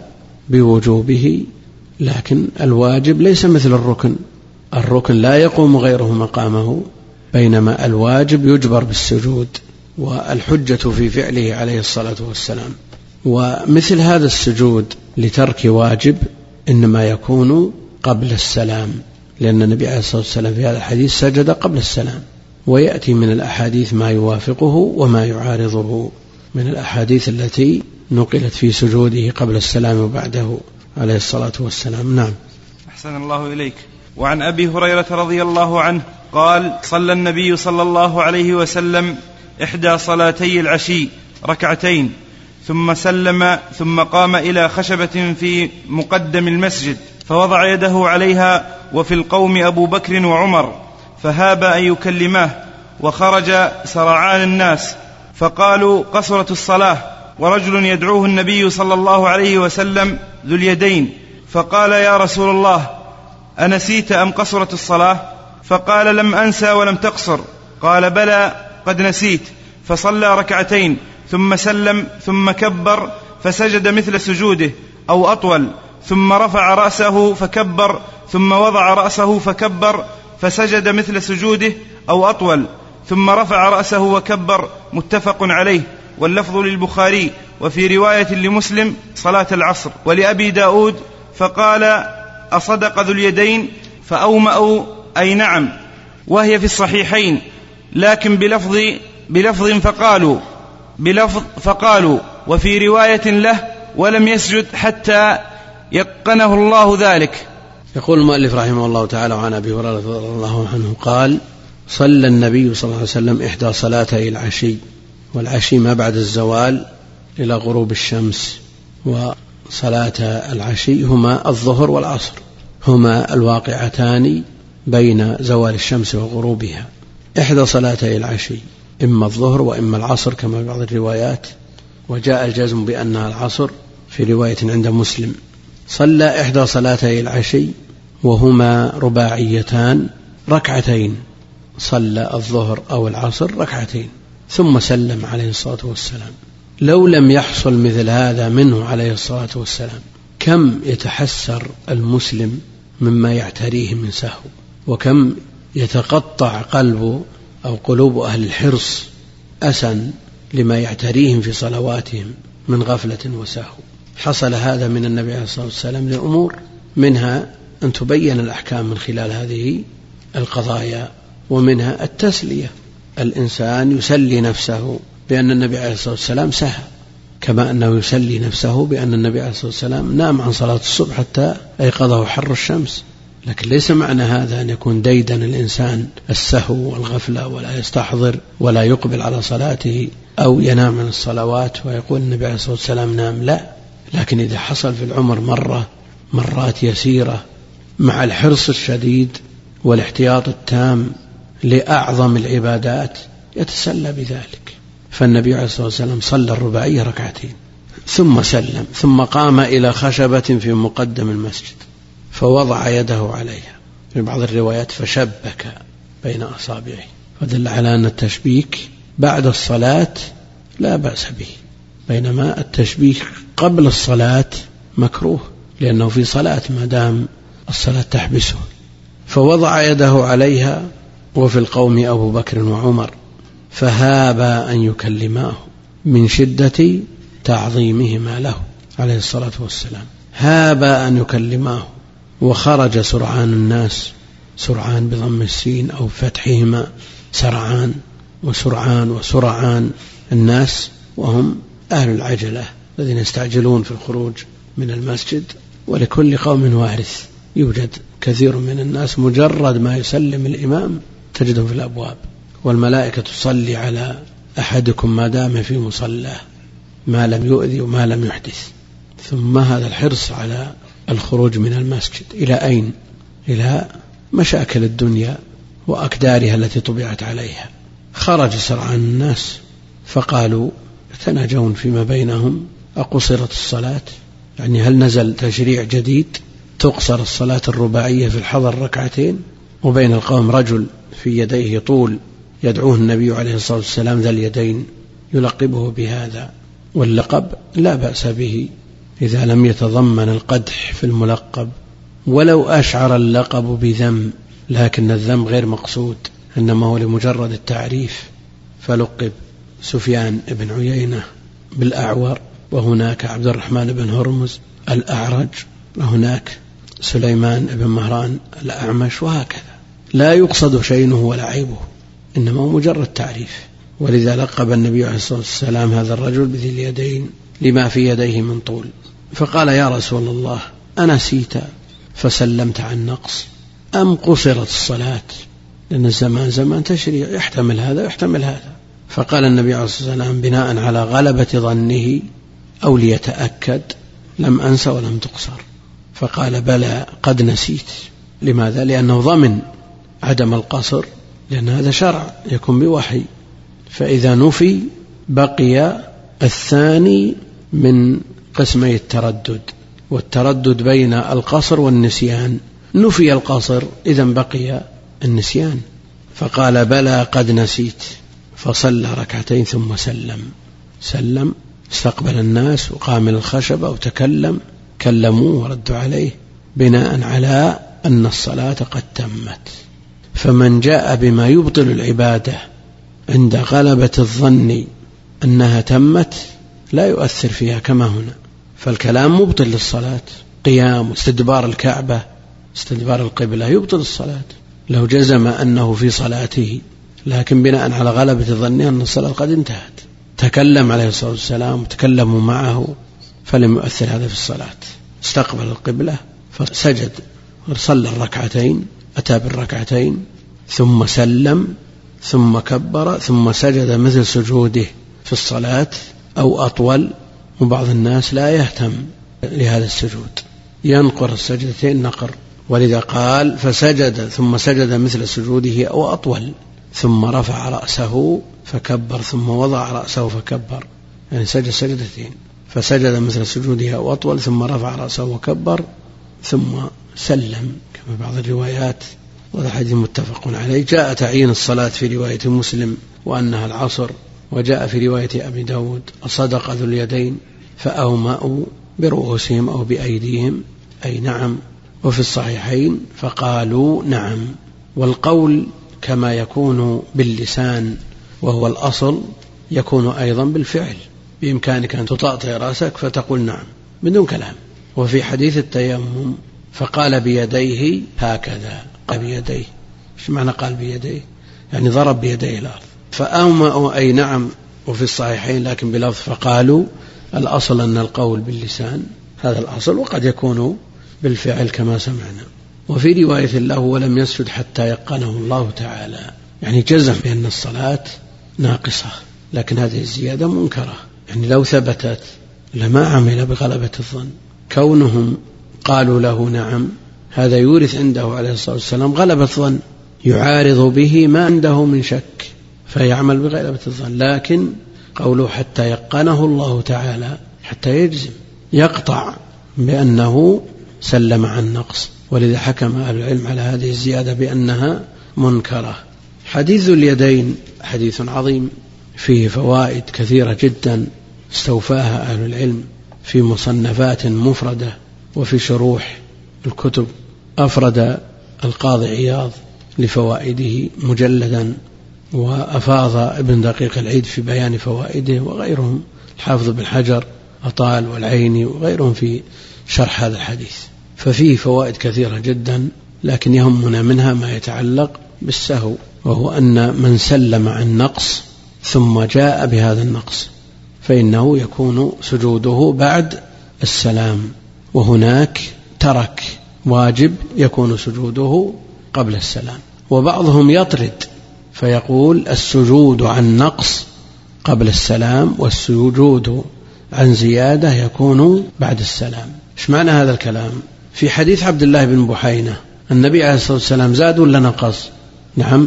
بوجوبه، لكن الواجب ليس مثل الركن، الركن لا يقوم غيره مقامه، بينما الواجب يجبر بالسجود، والحجة في فعله عليه الصلاة والسلام. ومثل هذا السجود لترك واجب إنما يكون قبل السلام، لأن النبي عليه الصلاة والسلام في هذا الحديث سجد قبل السلام، ويأتي من الأحاديث ما يوافقه وما يعارضه من الأحاديث التي نقلت في سجوده قبل السلام وبعده عليه الصلاة والسلام. نعم. أحسن الله إليك. وعن أبي هريرة رضي الله عنه قال صلى النبي صلى الله عليه وسلم 1 صلاتي العشي ركعتين ثم سلم، ثم قام إلى خشبة في مقدم المسجد فوضع يده عليها، وفي القوم أبو بكر وعمر، فهاب أن يكلماه، وخرج سرعان الناس فقالوا قصرت الصلاة، ورجل يدعوه النبي صلى الله عليه وسلم ذو اليدين، فقال يا رسول الله أنسيت أم قصرت الصلاة؟ فقال لم أنسى ولم تقصر. قال بلى قد نسيت. فصلى ركعتين ثم سلم، ثم كبر فسجد مثل سجوده أو أطول، ثم رفع رأسه فكبر، ثم وضع رأسه فكبر فسجد مثل سجوده أو أطول، ثم رفع رأسه وكبر، متفق عليه، واللفظ للبخاري. وفي رواية لمسلم صلاة العصر. ولأبي داود فقال أصدق ذو اليدين؟ فأومأوا أي نعم، وهي في الصحيحين، لكن بلفظ فقالوا وفي رواية له ولم يسجد حتى يقنه الله ذلك. يقول المؤلف رحمه الله تعالى عن أبي هريرة رضي الله عنه قال صلى النبي صلى الله عليه وسلم إحدى صلاتي العشي، والعشي ما بعد الزوال إلى غروب الشمس، وصلاة العشي هما الظهر والعصر، هما الواقعتان بين زوال الشمس وغروبها. إحدى صلاتي العشي إما الظهر وإما العصر كما في بعض الروايات، وجاء الجزم بأنها العصر في رواية عند مسلم. صلى إحدى صلاتي العشي وهما رباعيتان ركعتين، صلى الظهر أو العصر ركعتين ثم سلم عليه الصلاة والسلام. لو لم يحصل مثل هذا منه عليه الصلاة والسلام كم يتحسر المسلم مما يعتريه من سهو، وكم يتقطع قلبه أو قلوب أهل الحرص أسا لما يعتريهم في صلواتهم من غفلة وسهو. حصل هذا من النبي عليه الصلاة والسلام لأمور، منها أن تبين الأحكام من خلال هذه القضايا، ومنها التسلية، الإنسان يسلي نفسه بأن النبي عليه الصلاة والسلام سهى، كما أنه يسلي نفسه بأن النبي عليه الصلاة والسلام نام عن صلاة الصبح حتى أيقظه حر الشمس. لكن ليس معنى هذا أن يكون ديدن الإنسان السهو والغفلة ولا يستحضر ولا يقبل على صلاته أو ينام عن الصلوات ويقول النبي عليه الصلاة والسلام نام، لا. لكن إذا حصل في العمر مرات يسيرة مع الحرص الشديد والاحتياط التام لأعظم العبادات يتسلى بذلك. فالنبي عليه الصلاة والسلام صلى الرباعية ركعتين ثم سلم، ثم قام إلى خشبة في مقدم المسجد فوضع يده عليها، في بعض الروايات فشبك بين أصابعه، فدل على أن التشبيك بعد الصلاة لا بأس به، بينما التشبيك قبل الصلاة مكروه لأنه في صلاة ما دام الصلاة تحبسه. فوضع يده عليها وفي القوم أبو بكر وعمر فهابا أن يكلماه من شدة تعظيمهما له عليه الصلاة والسلام، هابا أن يكلماه. وخرج سرعان الناس، سرعان بضم السين أو فتحهما، سرعان وسرعان وسرعان الناس، وهم أهل العجلة الذين يستعجلون في الخروج من المسجد. ولكل قوم وارث، يوجد كثير من الناس مجرد ما يسلم الإمام تجدهم في الأبواب، والملائكة تصلي على أحدكم ما دام في مصلاه ما لم يؤذي وما لم يحدث. ثم هذا الحرص على الخروج من المسجد إلى أين؟ إلى مشاكل الدنيا وأكدارها التي طبعت عليها. خرج سرعان الناس فقالوا يتناجون فيما بينهم أقصرت الصلاة؟ يعني هل نزل تشريع جديد تقصر الصلاة الرباعية في الحضر ركعتين؟ وبين القوم رجل في يديه طول يدعوه النبي عليه الصلاة والسلام ذا اليدين يلقبه بهذا، واللقب لا بأس به إذا لم يتضمن القدح في الملقب، ولو أشعر اللقب بذم، لكن الذم غير مقصود إنما هو لمجرد التعريف. فلقب سفيان بن عيينة بالأعور، وهناك عبد الرحمن بن هرمز الأعرج، وهناك سليمان بن مهران الأعمش، وهكذا لا يقصد شينه ولا عيبه، إنما هو مجرد تعريف. ولذا لقب النبي عليه الصلاة والسلام هذا الرجل بذي اليدين لما في يديه من طول. فقال يا رسول الله أنسيت فسلمت عن نقص أم قصرت الصلاة؟ لأن الزمان زمان تشريع يحتمل هذا يحتمل هذا. فقال النبي عليه الصلاة والسلام بناء على غلبة ظنه أو ليتأكد لم أنس ولم تقصر. فقال بلى قد نسيت. لماذا؟ لأنه ضمن عدم القصر، لأن هذا شرع يكون بوحي، فإذا نفي بقي الثاني من قسمي التردد، والتردد بين القصر والنسيان. نفي القصر إذن بقي النسيان. فقال بلى قد نسيت، فصلى ركعتين ثم سلم استقبل الناس وقام من الخشبة وتكلم، كلموه وردوا عليه بناء على أن الصلاة قد تمت. فمن جاء بما يبطل العبادة عند غلبة الظن أنها تمت لا يؤثر فيها كما هنا، فالكلام مبطل للصلاة، قيام واستدبار الكعبة استدبار القبلة يبطل الصلاة لو جزم أنه في صلاته، لكن بناء على غلبة ظنه أن الصلاة قد انتهت. تكلم عليه الصلاة والسلام وتكلموا معه فلم يؤثر هذا في الصلاة. استقبل القبلة فسجد وصلى الركعتين، أتى بالركعتين ثم سلم ثم كبر ثم سجد مثل سجوده في الصلاة أو أطول. وبعض الناس لا يهتم لهذا السجود، ينقر السجدتين نقر، ولذا قال فسجد ثم سجد مثل سجوده أو أطول ثم رفع رأسه فكبر ثم وضع رأسه فكبر، يعني سجد سجدتين، فسجد مثل سجوده أو أطول ثم رفع رأسه وكبر ثم سلم كما بعض الروايات، وهذا حديث متفق عليه. جاء تعيين الصلاة في رواية مسلم وأنها العصر، وجاء في رواية أبي داود أصدق ذو اليدين فأومأوا برؤوسهم أو بأيديهم أي نعم، وفي الصحيحين فقالوا نعم. والقول كما يكون باللسان وهو الأصل يكون أيضا بالفعل، بإمكانك أن تطأطئ رأسك فتقول نعم بدون كلام. وفي حديث التيمم فقال بيديه هكذا، قال بيديه، ايش معنى قال بيديه؟ يعني ضرب بيديه الأرض. فأومأوا أي نعم، وفي الصحيحين لكن بلفظ فقالوا. الأصل أن القول باللسان هذا الأصل، وقد يكون بالفعل كما سمعنا. وفي رواية له ولم يسجد حتى يقنه الله تعالى، يعني جزم بأن الصلاة ناقصة، لكن هذه الزيادة منكرة، يعني لو ثبتت لما عمل بغلبة الظن. كونهم قالوا له نعم هذا يورث عنده عليه الصلاة والسلام غلبة الظن، يعارض به ما عنده من شك فيعمل بغلبة الظن. لكن قوله حتى يقنه الله تعالى حتى يجزم، يقطع بأنه سلم عن نقص، ولذا حكم أهل العلم على هذه الزيادة بأنها منكرة. حديث اليدين حديث عظيم فيه فوائد كثيرة جدا استوفاها أهل العلم في مصنفات مفردة وفي شروح الكتب. أفرد القاضي عياض لفوائده مجلدا، وأفاض ابن دقيق العيد في بيان فوائده، وغيرهم الحافظ بن حجر أطال والعيني وغيرهم في شرح هذا الحديث. ففيه فوائد كثيرة جدا، لكن يهمنا منها ما يتعلق بالسهو، وهو أن من سلم عن نقص ثم جاء بهذا النقص فإنه يكون سجوده بعد السلام، وهناك ترك واجب يكون سجوده قبل السلام. وبعضهم يطرد فيقول السجود عن نقص قبل السلام والسجود عن زيادة يكون بعد السلام. إيش معنى هذا الكلام؟ في حديث عبد الله بن بحينة النبي عليه الصلاة والسلام زاد ولا نقص؟ نعم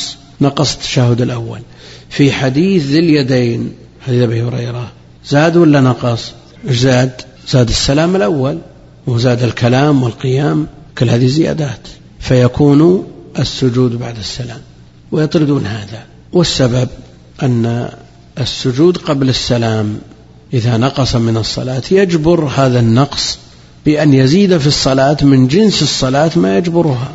نقص التشهد الأول. في حديث ذي اليدين حديث أبي هريرة زاد ولا نقص؟ زاد السلام الأول وزاد الكلام والقيام، كل هذه زيادات، فيكون السجود بعد السلام، ويطردون هذا. والسبب أن السجود قبل السلام إذا نقص من الصلاة يجبر هذا النقص بأن يزيد في الصلاة من جنس الصلاة ما يجبرها.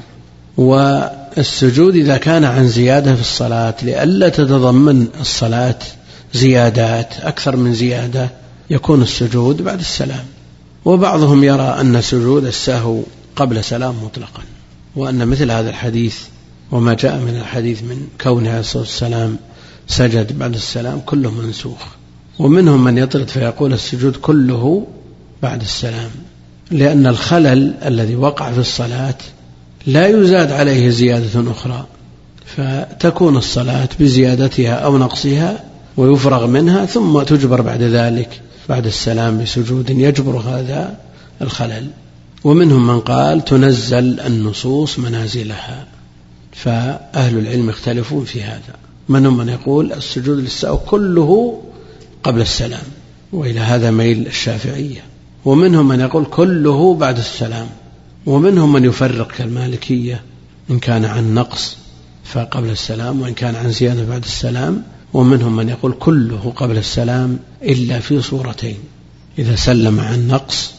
والسجود إذا كان عن زيادة في الصلاة لئلا تتضمن الصلاة زيادات أكثر من زيادة يكون السجود بعد السلام. وبعضهم يرى أن سجود السهو قبل سلام مطلقا، وأن مثل هذا الحديث وما جاء من الحديث من كونه عليه الصلاة والسلام سجد بعد السلام كله منسوخ. ومنهم من يطرد فيقول السجود كله بعد السلام، لأن الخلل الذي وقع في الصلاة لا يزاد عليه زيادة أخرى، فتكون الصلاة بزيادتها أو نقصها ويفرغ منها، ثم تجبر بعد ذلك بعد السلام بسجود يجبر هذا الخلل. ومنهم من قال تنزل النصوص منازلها، فأهل العلم يختلفون في هذا. منهم من يقول السجود للسهو كله قبل السلام، وإلى هذا ميل الشافعية. ومنهم من يقول كله بعد السلام، ومنهم من يفرق كالمالكية إن كان عن نقص فقبل السلام، وإن كان عن زيادة بعد السلام. ومنهم من يقول كله قبل السلام إلا في صورتين: إذا سلم عن نقص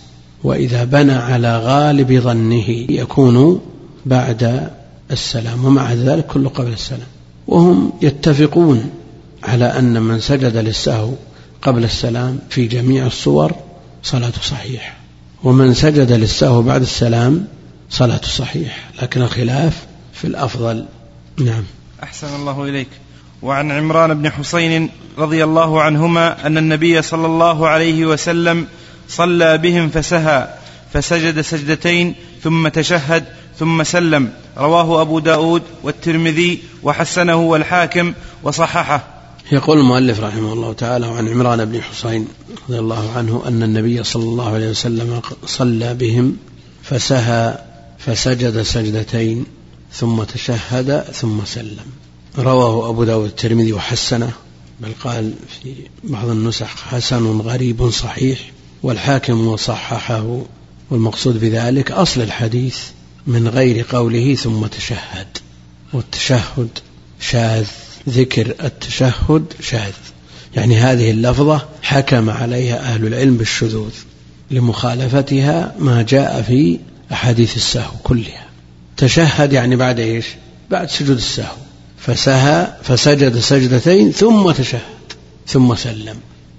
وإذا بنى على غالب ظنه يكون بعد السلام، ومع ذلك كله قبل السلام. وهم يتفقون على أن من سجد للسهو قبل السلام في جميع الصور صلاته صحيح، ومن سجد للسهو بعد السلام صلاته صحيح، لكن الخلاف في الأفضل. نعم. أحسن الله إليك. وعن عمران بن حسين رضي الله عنهما أن النبي صلى الله عليه وسلم صلى بهم فسهى فسجد سجدتين ثم تشهد ثم سلم، رواه أبو داود والترمذي وحسنه والحاكم وصححه. يقول المؤلف رحمه الله تعالى: وعن عمران بن حسين رضي الله عنه أن النبي صلى الله عليه وسلم صلى بهم فسهى فسجد سجدتين ثم تشهد ثم سلم، رواه أبو داود والترمذي وحسنه، بل قال في بعض النسخ حسن غريب صحيح، والحاكم وصححه. والمقصود بذلك أصل الحديث من غير قوله ثم تشهد، والتشهد شاذ، ذكر التشهد شاذ، يعني هذه اللفظة حكم عليها أهل العلم بالشذوذ لمخالفتها ما جاء في أحاديث السهو كلها. تشهد يعني بعد إيش؟ بعد سجود السهو، فسهى فسجد سجدتين ثم تشهد ثم سلم.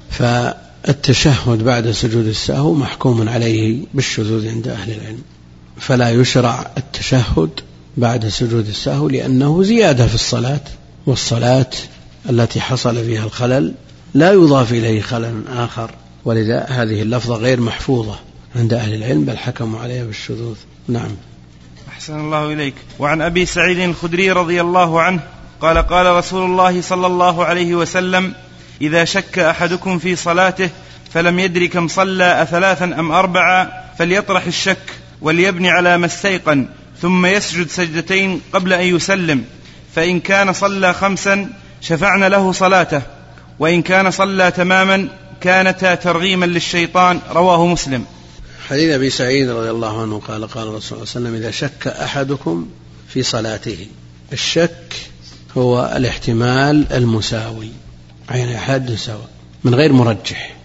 فالتشهد بعد سجود السهو محكوم عليه بالشذوذ عند أهل العلم، فلا يشرع التشهد بعد سجود السهو لأنه زيادة في الصلاة، والصلاة التي حصل فيها الخلل لا يضاف إليه خلل آخر، ولذا هذه اللفظة غير محفوظة عند أهل العلم، بل حكموا عليها بالشذوذ. نعم. أحسن الله إليك. وعن أبي سعيد الخدري رضي الله عنه قال: قال رسول الله صلى الله عليه وسلم: إذا شك أحدكم في صلاته فلم يدر كم صلى أثلاثا أم أربعا فليطرح الشك وليبني على ما استيقن، ثم يسجد سجدتين قبل أن يسلم، فإن كان صلى 5 شفعنا له صلاته، وإن كان صلى تماما كانتا ترغيما للشيطان، رواه مسلم. حديث أبي سعيد رضي الله عنه قال: قال الرسول صلى الله عليه وسلم: إذا شك أحدكم في صلاته. الشك هو الاحتمال المساوي، عين حد سواء من غير مرجح،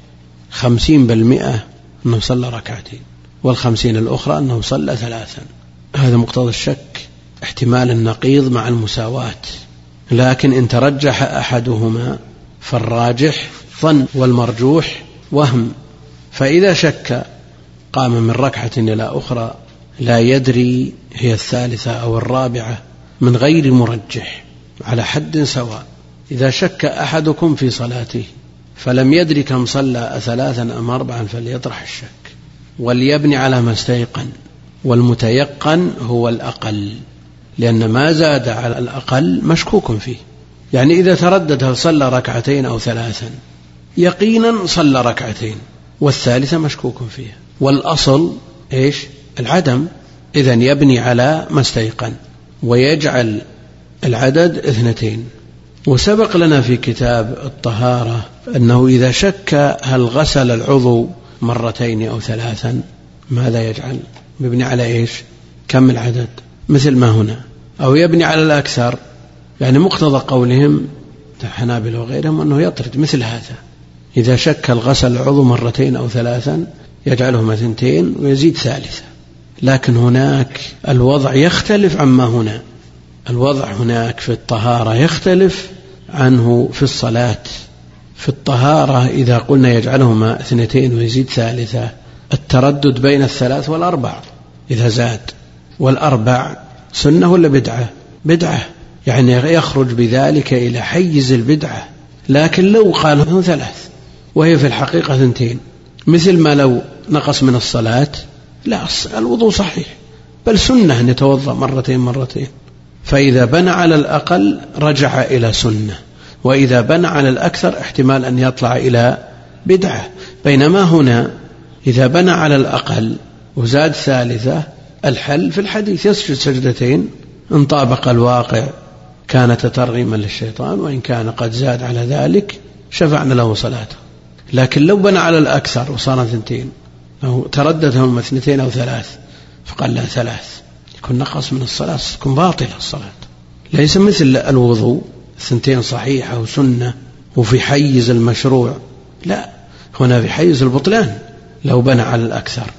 50% أنه صلى 2 وال50 الأخرى أنه صلى 3. هذا مقتضى الشك، احتمال النقيض مع المساواة. لكن إن ترجح أحدهما فالراجح ظن والمرجوح وهم، فإذا شك قام من ركعة إلى أخرى لا يدري هي 3 أو 4 من غير مرجح على حد سواء. إذا شك أحدكم في صلاته فلم يدري كم صلى 3 أم 4 فليطرح الشك وليبني على ما استيقن، والمتيقن هو الأقل، لأن ما زاد على الأقل مشكوك فيه. يعني إذا تردد هل صلى 2 أو 3، يقينا صلى 2 والثالثة مشكوك فيها، والأصل إيش؟ العدم. إذن يبني على ما استيقن ويجعل العدد 2. وسبق لنا في كتاب الطهارة أنه إذا شك هل غسل العضو 2 أو 3 ماذا يجعل؟ يبني على إيش؟ كم العدد مثل ما هنا، أو يبني على الأكثر، يعني مقتضى قولهم الحنابلة وغيرهم أنه يطرد مثل هذا. إذا شك الغسل العضو 2 أو 3 يجعلهما 2 ويزيد 3. لكن هناك الوضع يختلف عما هنا، الوضع هناك في الطهارة يختلف عنه في الصلاة. في الطهارة إذا قلنا يجعلهما 2 ويزيد 3، التردد بين 3 وال4 إذا زاد، وال4 سنة ولا بدعة؟ بدعة، يعني يخرج بذلك إلى حيز البدعة. لكن لو قالوا 3 وهي في الحقيقة 2، مثل ما لو نقص من الصلاة، لا، الوضوء صحيح، بل سنة أن يتوضأ 2 فإذا بنى على الأقل رجع إلى سنة، وإذا بنى على الأكثر احتمال أن يطلع إلى بدعة. بينما هنا إذا بنى على الأقل وزاد 3 الحل في الحديث يسجد سجدتين، إن طابق الواقع كانت ترغيما للشيطان، وإن كان قد زاد على ذلك شفعنا له صلاته. لكن لو بنى على الأكثر وصار 2 أو ترددهم 2 أو 3 فقال لا 3 يكون نقص من الصلاة، تكون باطلة الصلاة. ليس مثل الوضوء 2 صحيحة وسنة وفي حيز المشروع، لا، هنا في حيز البطلان لو بنى على الأكثر.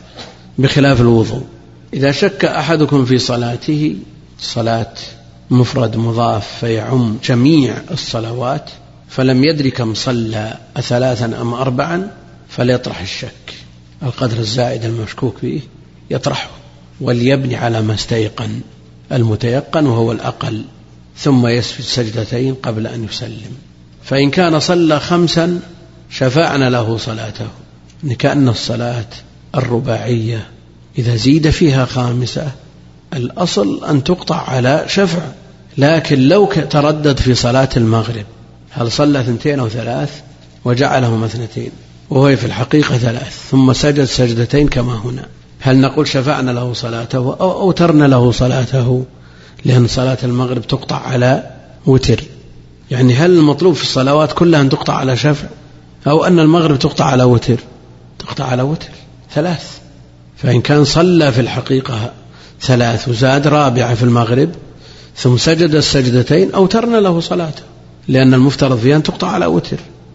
بخلاف الوضوء. إذا شك أحدكم في صلاته، صلاة مفرد مضاف فيعم جميع الصلوات، فلم يدري كم صلى 3 أم 4، فليطرح الشك، القدر الزائد المشكوك فيه يطرحه، وليبني على ما استيقن المتيقن وهو الأقل، ثم يسجد سجدتين قبل أن يسلم. فإن كان صلى 5 شفعنا له صلاته، كأن الصلاة الرباعية إذا زيد فيها 5 الأصل أن تقطع على شفع. لكن لو تردد في صلاة المغرب هل صلى 2 أو 3 وجعلهما 2 وهو في الحقيقة 3 ثم سجد سجدتين كما هنا، هل نقول شفعنا له صلاته أو أوترنا له صلاته؟ لأن صلاة المغرب تقطع على وتر. يعني هل المطلوب في الصلوات كلها أن تقطع على شفع، أو أن المغرب تقطع على وتر؟ تقطع على وتر 3. فإن كان صلى في الحقيقة 3 وزاد 4 في المغرب ثم سجد السجدتين أوترنا له صلاته، لأن المفترض فيها أن تقطع على وتر.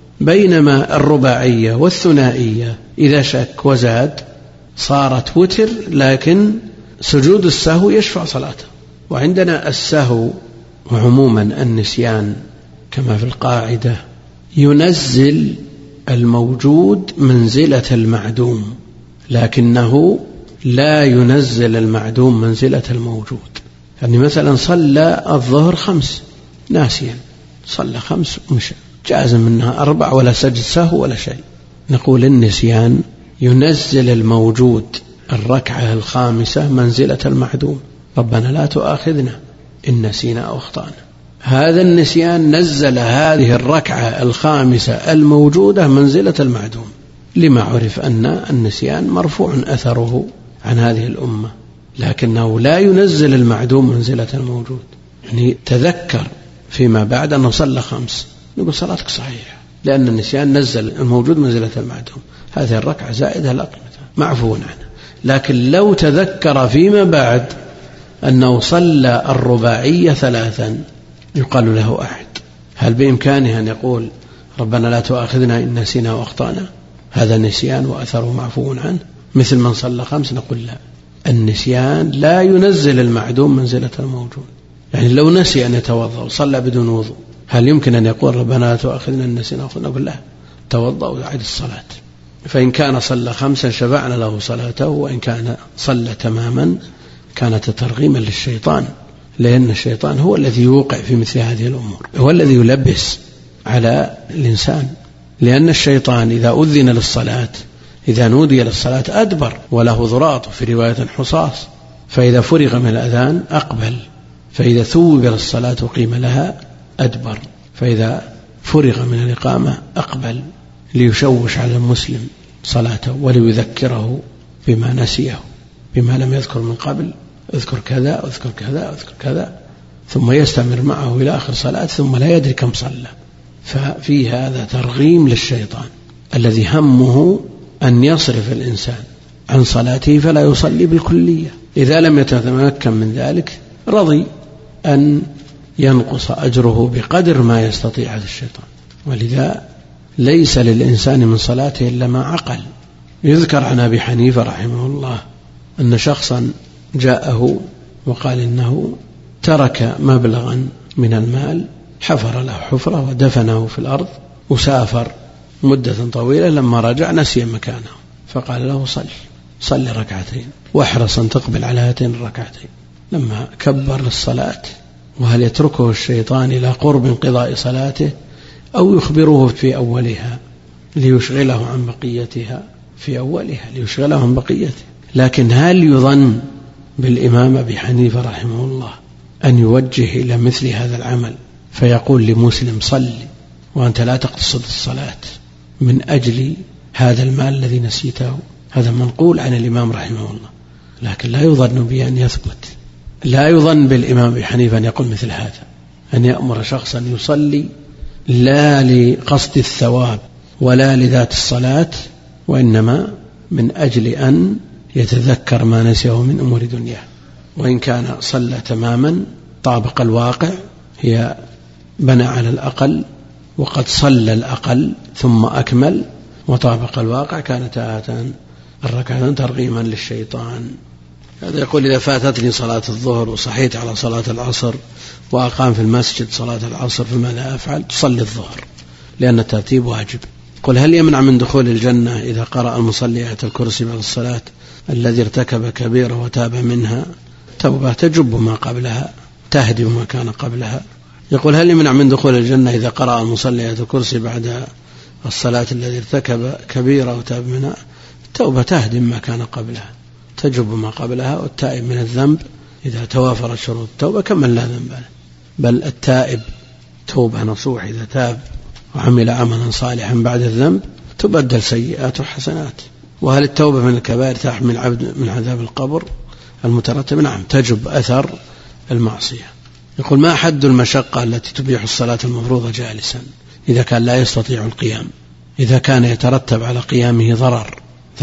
بينما الرباعية والثنائية إذا شك وزاد صارت وتر، لكن سجود السهو يشفع صلاته. وعندنا السهو وعموما النسيان كما في القاعدة ينزل الموجود منزلة المعدوم، لكنه لا ينزل المعدوم منزلة الموجود. يعني مثلا صلى الظهر 5 ناسيا، صلى 5 مش جازم منها 4 ولا سجد سهو ولا شيء، نقول النسيان ينزل الموجود الركعة 5 منزلة المعدوم. ربنا لا تؤاخذنا إن نسينا أو أخطأنا. هذا النسيان نزل هذه الركعة 5 الموجودة منزلة المعدوم، لما عرف أن النسيان مرفوع أثره عن هذه الأمة، لكنه لا ينزل المعدوم منزلة الموجود. يعني تذكر فيما بعد أنه صلى 5، نقول صلاتك صحيحة، لأن النسيان نزل الموجود منزلة المعدوم، هذه الركعة زائدة لا قيمة معفو عنها. لكن لو تذكر فيما بعد أنه صلى الرباعية 3 يقال له أحد، هل بإمكانه أن يقول ربنا لا تؤاخذنا إن نسينا وأخطأنا؟ هذا نسيان وأثره معفو عنه. مثل من صلى 5 نقول لا، النسيان لا ينزل المعدوم منزلة الموجود. يعني لو نسي أن يتوضأ وصلى بدون وضوء، هل يمكن أن يقول ربنا لا تؤاخذنا إن نسينا وأخطأنا؟ نقول لا، توضأ ويعيد الصلاة. فإن كان صلى 5 شفعنا له صلاته، وإن كان صلى تماما كانت ترغيما للشيطان، لأن الشيطان هو الذي يوقع في مثل هذه الأمور، هو الذي يلبس على الإنسان. لأن الشيطان إذا أذن للصلاة، إذا نودي للصلاة أدبر وله ضراط، في رواية حصاص، فإذا فرغ من الأذان أقبل، فإذا ثوب للصلاة وقيم لها أدبر، فإذا فرغ من الإقامة أقبل، ليشوش على المسلم صلاته وليذكره بما نسيه، بما لم يذكر من قبل، اذكر كذا اذكر كذا اذكر كذا، ثم يستمر معه إلى آخر صلاة ثم لا يدري كم صلى. ففي هذا ترغيم للشيطان الذي همه أن يصرف الإنسان عن صلاته فلا يصلي بالكلية. إذا لم يتمكن من ذلك رضي أن ينقص أجره بقدر ما يستطيع هذا الشيطان. ولذا ليس للإنسان من صلاته إلا ما عقل. يذكر عن أبي حنيفة رحمه الله أن شخصا جاءه وقال إنه ترك مبلغا من المال، حفر له حفرة ودفنه في الأرض وسافر مدة طويلة، لما رجع نسي مكانه، فقال له صل 2 ركعتين واحرص أن تقبل على هاتين الركعتين. لما كبر للصلاة، وهل يتركه الشيطان إلى قرب انقضاء صلاته أو يخبره في أولها ليشغله عن بقيتها؟ في أولها ليشغله عن بقيته. لكن هل يظن بالإمام أبي حنيفة رحمه الله أن يوجه إلى مثل هذا العمل فيقول لمسلم صل وأنت لا تقتصد الصلاة من أجل هذا المال الذي نسيته؟ هذا منقول عن الإمام رحمه الله، لكن لا يظن به أن يثبت. لا يظن بالإمام أبي حنيفة أن يقول مثل هذا، أن يأمر شخصا يصلي لا لقصد الثواب ولا لذات الصلاة، وإنما من أجل أن يتذكر ما نسيه من أمور دنياه. وإن كان صلى تماما طابق الواقع، هي بنى على الأقل وقد صلى الأقل ثم أكمل، وطابق الواقع كانت هاتان الركعتين ترغيما للشيطان. هذا يقول إذا فاتتني صلاة الظهر وصحيت على صلاة العصر وأقام في المسجد صلاة العصر فماذا أفعل؟ تصلي الظهر لأن الترتيب واجب. قل هل يمنع من دخول الجنة إذا قرأ المصلي آية الكرسي بعد الصلاة الذي ارتكب كبيرة وتاب منها؟ توبة تجب ما قبلها تهدم ما كان قبلها. يقول هل يمنع من دخول الجنة إذا قرأ المصلي آية الكرسي بعد الصلاة الذي ارتكب كبيرة وتاب منها؟ التوبة تهدم ما كان قبلها تجب ما قبلها. والتائب من الذنب إذا توافرت شروط التوبة كمن لا ذنب له، بل التائب توبة نصوح إذا تاب وعمل عملا صالحا بعد الذنب تبدل سيئات وحسنات. وهل التوبة من الكبائر تحمي العبد من عذاب القبر المترتب؟ نعم تجب أثر المعصية. يقول ما حد المشقة التي تبيح الصلاة المفروضة جالسا إذا كان لا يستطيع القيام، إذا كان يترتب على قيامه ضرر،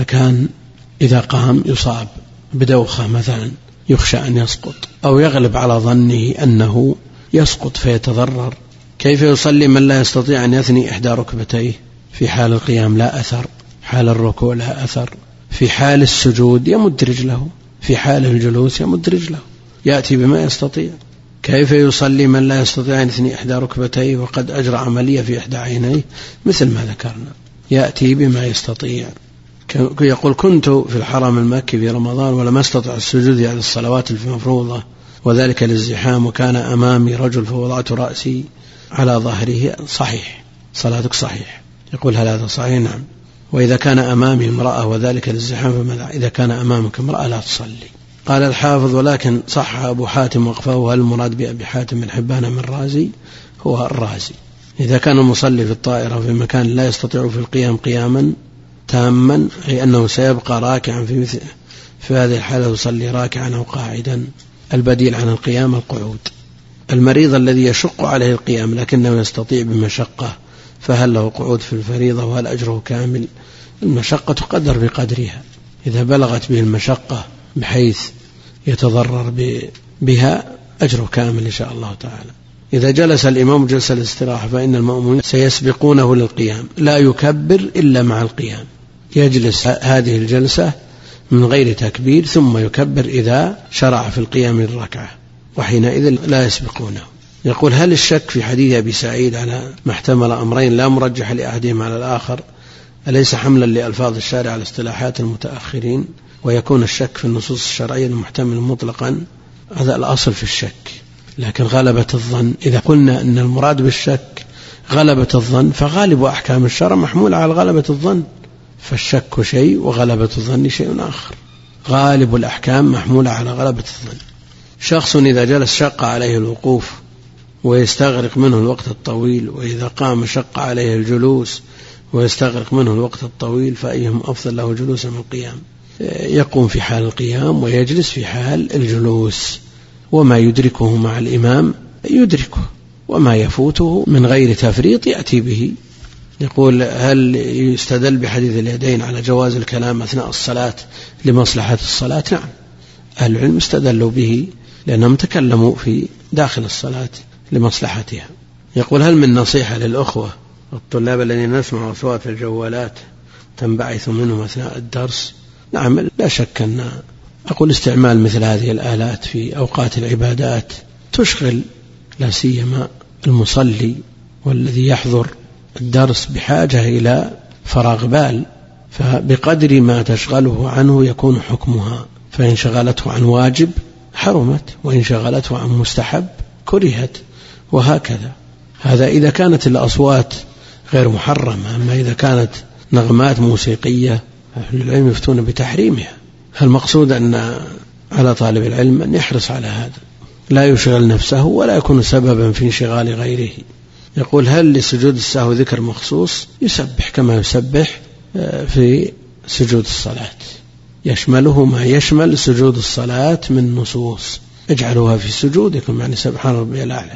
إذا قام يصاب بدوخة مثلا يخشى أن يسقط أو يغلب على ظنه أنه يسقط فيتضرر، كيف يصلي من لا يستطيع أن يثني إحدى ركبتيه؟ في حال القيام لا أثر، حال الركوع لا أثر، في حال السجود يمد رجله، في حال الجلوس يمد رجله، يأتي بما يستطيع. كيف يصلي من لا يستطيع أن يثني إحدى ركبتيه وقد أجرى عملية في إحدى عينيه؟ مثل ما ذكرنا يأتي بما يستطيع. يقول كنت في الحرم المكي في رمضان ولم أستطع السجود على الصلوات المفروضة وذلك للزحام وكان أمامي رجل فوضعت رأسي على ظهره. صحيح، صلاتك صحيح. يقول هل هذا صحيح؟ نعم. وإذا كان أمامي امرأة وذلك للزحام فماذا؟ إذا كان أمامك امرأة لا تصلي. قال الحافظ ولكن صح أبو حاتم وقفه. هل المراد بأبي حاتم من حبان من رازي؟ هو الرازي. إذا كان المصلي في الطائرة في مكان لا يستطيع في القيام قياما تاما أي أنه سيبقى راكعا في هذه الحالة يصلي راكعا أو قاعدا. البديل عن القيام القعود. المريض الذي يشق عليه القيام لكنه يستطيع بمشقة فهل له قعود في الفريضة وهل أجره كامل؟ المشقة تقدر بقدرها، إذا بلغت به المشقة بحيث يتضرر بها أجره كامل إن شاء الله تعالى. إذا جلس الإمام جلسة الاستراحة فإن المأمومين سيسبقونه للقيام لا يكبر إلا مع القيام، يجلس هذه الجلسة من غير تكبير ثم يكبر إذا شرع في القيام للركعة وحينئذ لا يسبقونه. يقول هل الشك في حديث أبي سعيد على ما احتمل أمرين لا مرجح لأحدهما على الآخر أليس حملا لألفاظ الشارع على اصطلاحات المتأخرين ويكون الشك في النصوص الشرعية المحتمل مطلقا؟ هذا الأصل في الشك، لكن غلبة الظن إذا قلنا أن المراد بالشك غلبة الظن فغالب أحكام الشرع محمولة على غلبة الظن، فالشك شيء وغلبة الظن شيء آخر. غالب الأحكام محمولة على غلبة الظن. شخص إذا جلس شق عليه الوقوف ويستغرق منه الوقت الطويل، وإذا قام شق عليه الجلوس ويستغرق منه الوقت الطويل، فأيهم أفضل له جلوس من القيام؟ يقوم في حال القيام ويجلس في حال الجلوس، وما يدركه مع الإمام يدركه وما يفوته من غير تفريط يأتي به. يقول هل يستدل بحديث اليدين على جواز الكلام أثناء الصلاة لمصلحة الصلاة؟ نعم، أهل العلم استدلوا به لأنهم تكلموا في داخل الصلاة لمصلحتها. يقول هل من نصيحة للأخوة الطلاب الذين نسمع أصوات الجوالات تنبعث منهم أثناء الدرس؟ نعم، لا شك أن أقول استعمال مثل هذه الآلات في أوقات العبادات تشغل لا سيما المصلي والذي يحضر الدرس بحاجة إلى فراغ بال، فبقدر ما تشغله عنه يكون حكمها، فإن شغلته عن واجب حرمت وإن شغلته عن مستحب كرهت، وهكذا. هذا إذا كانت الأصوات غير محرمة. أما إذا كانت نغمات موسيقية أهل العلم يفتون بتحريمها. المقصود أن على طالب العلم أن يحرص على هذا، لا يشغل نفسه ولا يكون سببا في انشغال غيره. يقول هل لسجود السهو ذكر مخصوص؟ يسبح كما يسبح في سجود الصلاة، يشمله ما يشمل سجود الصلاة من نصوص، اجعلوها في سجودكم يعني سبحان ربي الأعلى.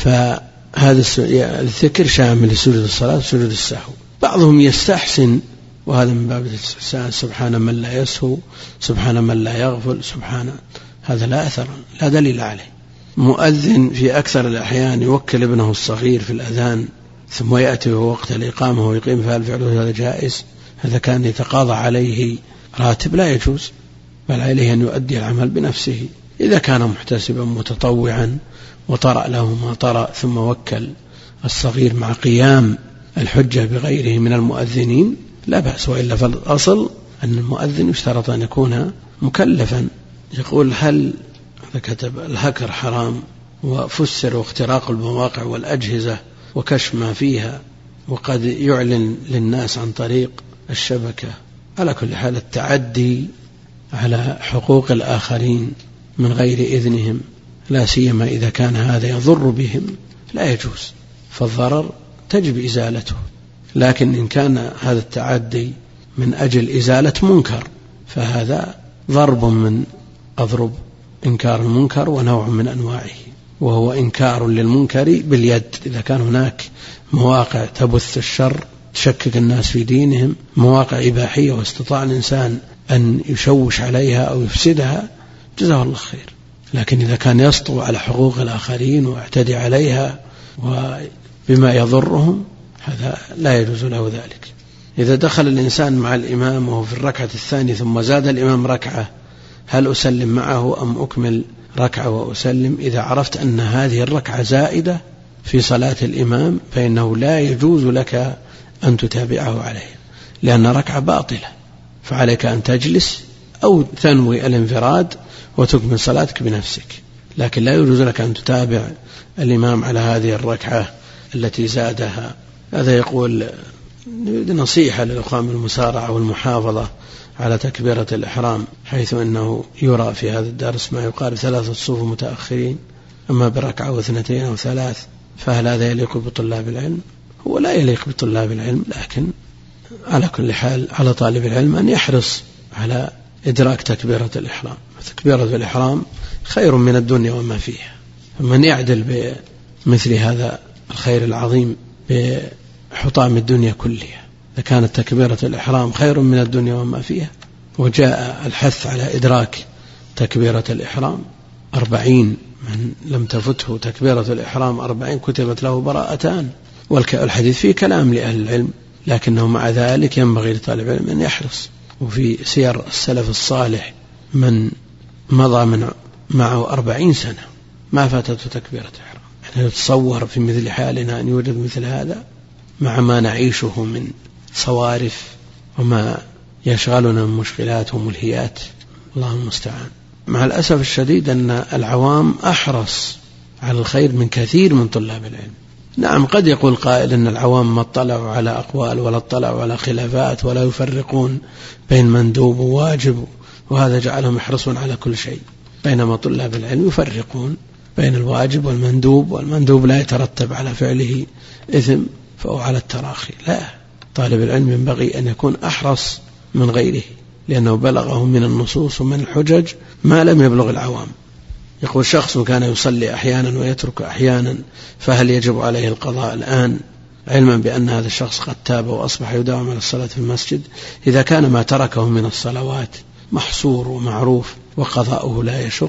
فهذا الذكر شامل لسجود الصلاة وسجود السهو. بعضهم يستحسن وهذا من باب الاستحسان سبحان من لا يسهو سبحان من لا يغفل سبحان، هذا لا أثر لا دليل عليه. مؤذن في أكثر الأحيان يوكل ابنه الصغير في الأذان ثم يأتي وقت الإقامة ويقيم، فهل فعله هذا جائز؟ هذا كان يتقاضى عليه راتب لا يجوز، بل عليه أن يؤدي العمل بنفسه. إذا كان محتسبا متطوعا وطرأ له ما طرأ ثم وكل الصغير مع قيام الحجة بغيره من المؤذنين لا بأس، وإلا فالأصل أن المؤذن يشترط أن يكون مكلفا. يقول هل كتب الهكر حرام وفسر اختراق المواقع والأجهزة وكشف ما فيها وقد يعلن للناس عن طريق الشبكة. على كل حال التعدي على حقوق الآخرين من غير إذنهم لا سيما إذا كان هذا يضر بهم لا يجوز، فالضرر تجب إزالته. لكن إن كان هذا التعدي من أجل إزالة منكر فهذا ضرب من أضرب إنكار المنكر ونوع من أنواعه، وهو إنكار للمنكر باليد. إذا كان هناك مواقع تبث الشر تشكك الناس في دينهم، مواقع إباحية واستطاع الإنسان أن يشوش عليها أو يفسدها جزاه الله خير. لكن إذا كان يسطو على حقوق الآخرين ويعتدي عليها وبما يضرهم هذا لا يجوز له ذلك. إذا دخل الإنسان مع الإمام وهو في الركعة الثانية ثم زاد الإمام ركعة هل أسلم معه أم أكمل ركعة وأسلم؟ إذا عرفت أن هذه الركعة زائدة في صلاة الإمام فإنه لا يجوز لك أن تتابعه عليه، لأن ركعة باطلة، فعليك أن تجلس أو تنوي الانفراد وتكمل صلاتك بنفسك، لكن لا يجوز لك أن تتابع الإمام على هذه الركعة التي زادها. هذا يقول نصيحة للأخوان المسارعة والمحافظة على تكبيرة الإحرام، حيث أنه يرى في هذا الدرس ما يقارب 3 صفوف متأخرين، أما بركعة واثنتين أو 3 فهل هذا يليق بطلاب العلم؟ هو لا يليق بطلاب العلم، لكن على كل حال على طالب العلم أن يحرص على إدراك تكبيرة الإحرام. تكبيرة الإحرام خير من الدنيا وما فيها، فمن يعدل بمثل هذا الخير العظيم بحطام الدنيا كلها. إذا كانت تكبيرة الإحرام خير من الدنيا وما فيها، وجاء الحث على إدراك تكبيرة الإحرام 40 من لم تفته تكبيرة الإحرام 40 كتبت له براءتان، والحديث فيه كلام لأهل العلم، لكنه مع ذلك ينبغي لطالب العلم أن يحرص. وفي سير السلف الصالح من مضى معه 40 سنة ما فاتته تكبيرة الإحرام. يعني يتصور في مثل حالنا أن يوجد مثل هذا مع ما نعيشه من صوارف وما يشغلنا من مشكلات وملهيات، الله المستعان. مع الأسف الشديد أن العوام أحرص على الخير من كثير من طلاب العلم. نعم قد يقول قائل أن العوام ما اطلعوا على أقوال ولا اطلعوا على خلافات ولا يفرقون بين مندوب وواجب، وهذا جعلهم يحرصون على كل شيء، بينما طلاب العلم يفرقون بين الواجب والمندوب، والمندوب لا يترتب على فعله إثم فهو على التراخي. لا، طالب العلم ينبغي أن يكون أحرص من غيره، لأنه بلغه من النصوص ومن الحجج ما لم يبلغ العوام. يقول شخص كان يصلي أحيانا ويترك أحيانا، فهل يجب عليه القضاء الآن علما بأن هذا الشخص قد تاب وأصبح يداوم على الصلاة في المسجد؟ إذا كان ما تركه من الصلوات محصور ومعروف وقضاؤه لا يشق،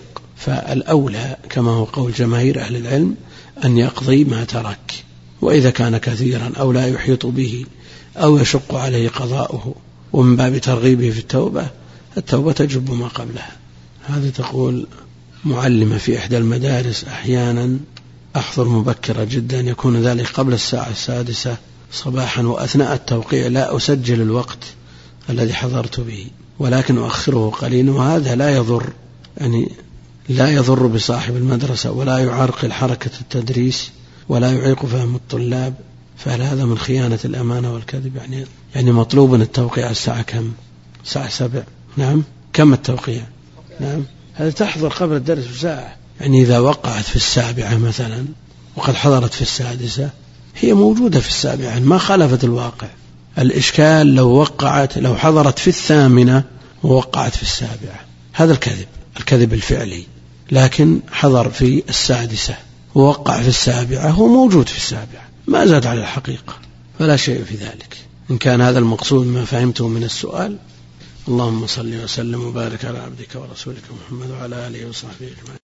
فالأولى كما هو قول جماهير أهل العلم أن يقضي ما ترك. وإذا كان كثيرا أو لا يحيط به أو يشق عليه قضاؤه ومن باب ترغيبه في التوبة، التوبة تجب ما قبلها. هذه تقول معلمة في إحدى المدارس أحيانا أحضر مبكرة جدا، يكون ذلك قبل الساعة 6 صباحا، وأثناء التوقيع لا أسجل الوقت الذي حضرت به ولكن أؤخره قليلا، وهذا لا يضر، يعني لا يضر بصاحب المدرسة ولا يعرقل حركة التدريس ولا يعيق فهم الطلاب، فهل هذا من خيانة الأمانة والكذب؟ يعني مطلوب التوقيع الساعة كم؟ الساعة 7. نعم. كم التوقيع؟ نعم. هذا تحضر قبل الدرس بساعة، يعني إذا وقعت في 7 مثلا وقد حضرت في 6 هي موجودة في 7 ما خالفت الواقع. الإشكال لو حضرت في 8 ووقعت في 7، هذا الكذب الفعلي. لكن حضر في 6 ووقع في 7 هو موجود في 7 ما زاد على الحقيقة، فلا شيء في ذلك إن كان هذا المقصود ما فهمته من السؤال. اللهم صل وسلم وبارك على عبدك ورسولك محمد وعلى آله وصحبه أجمعين.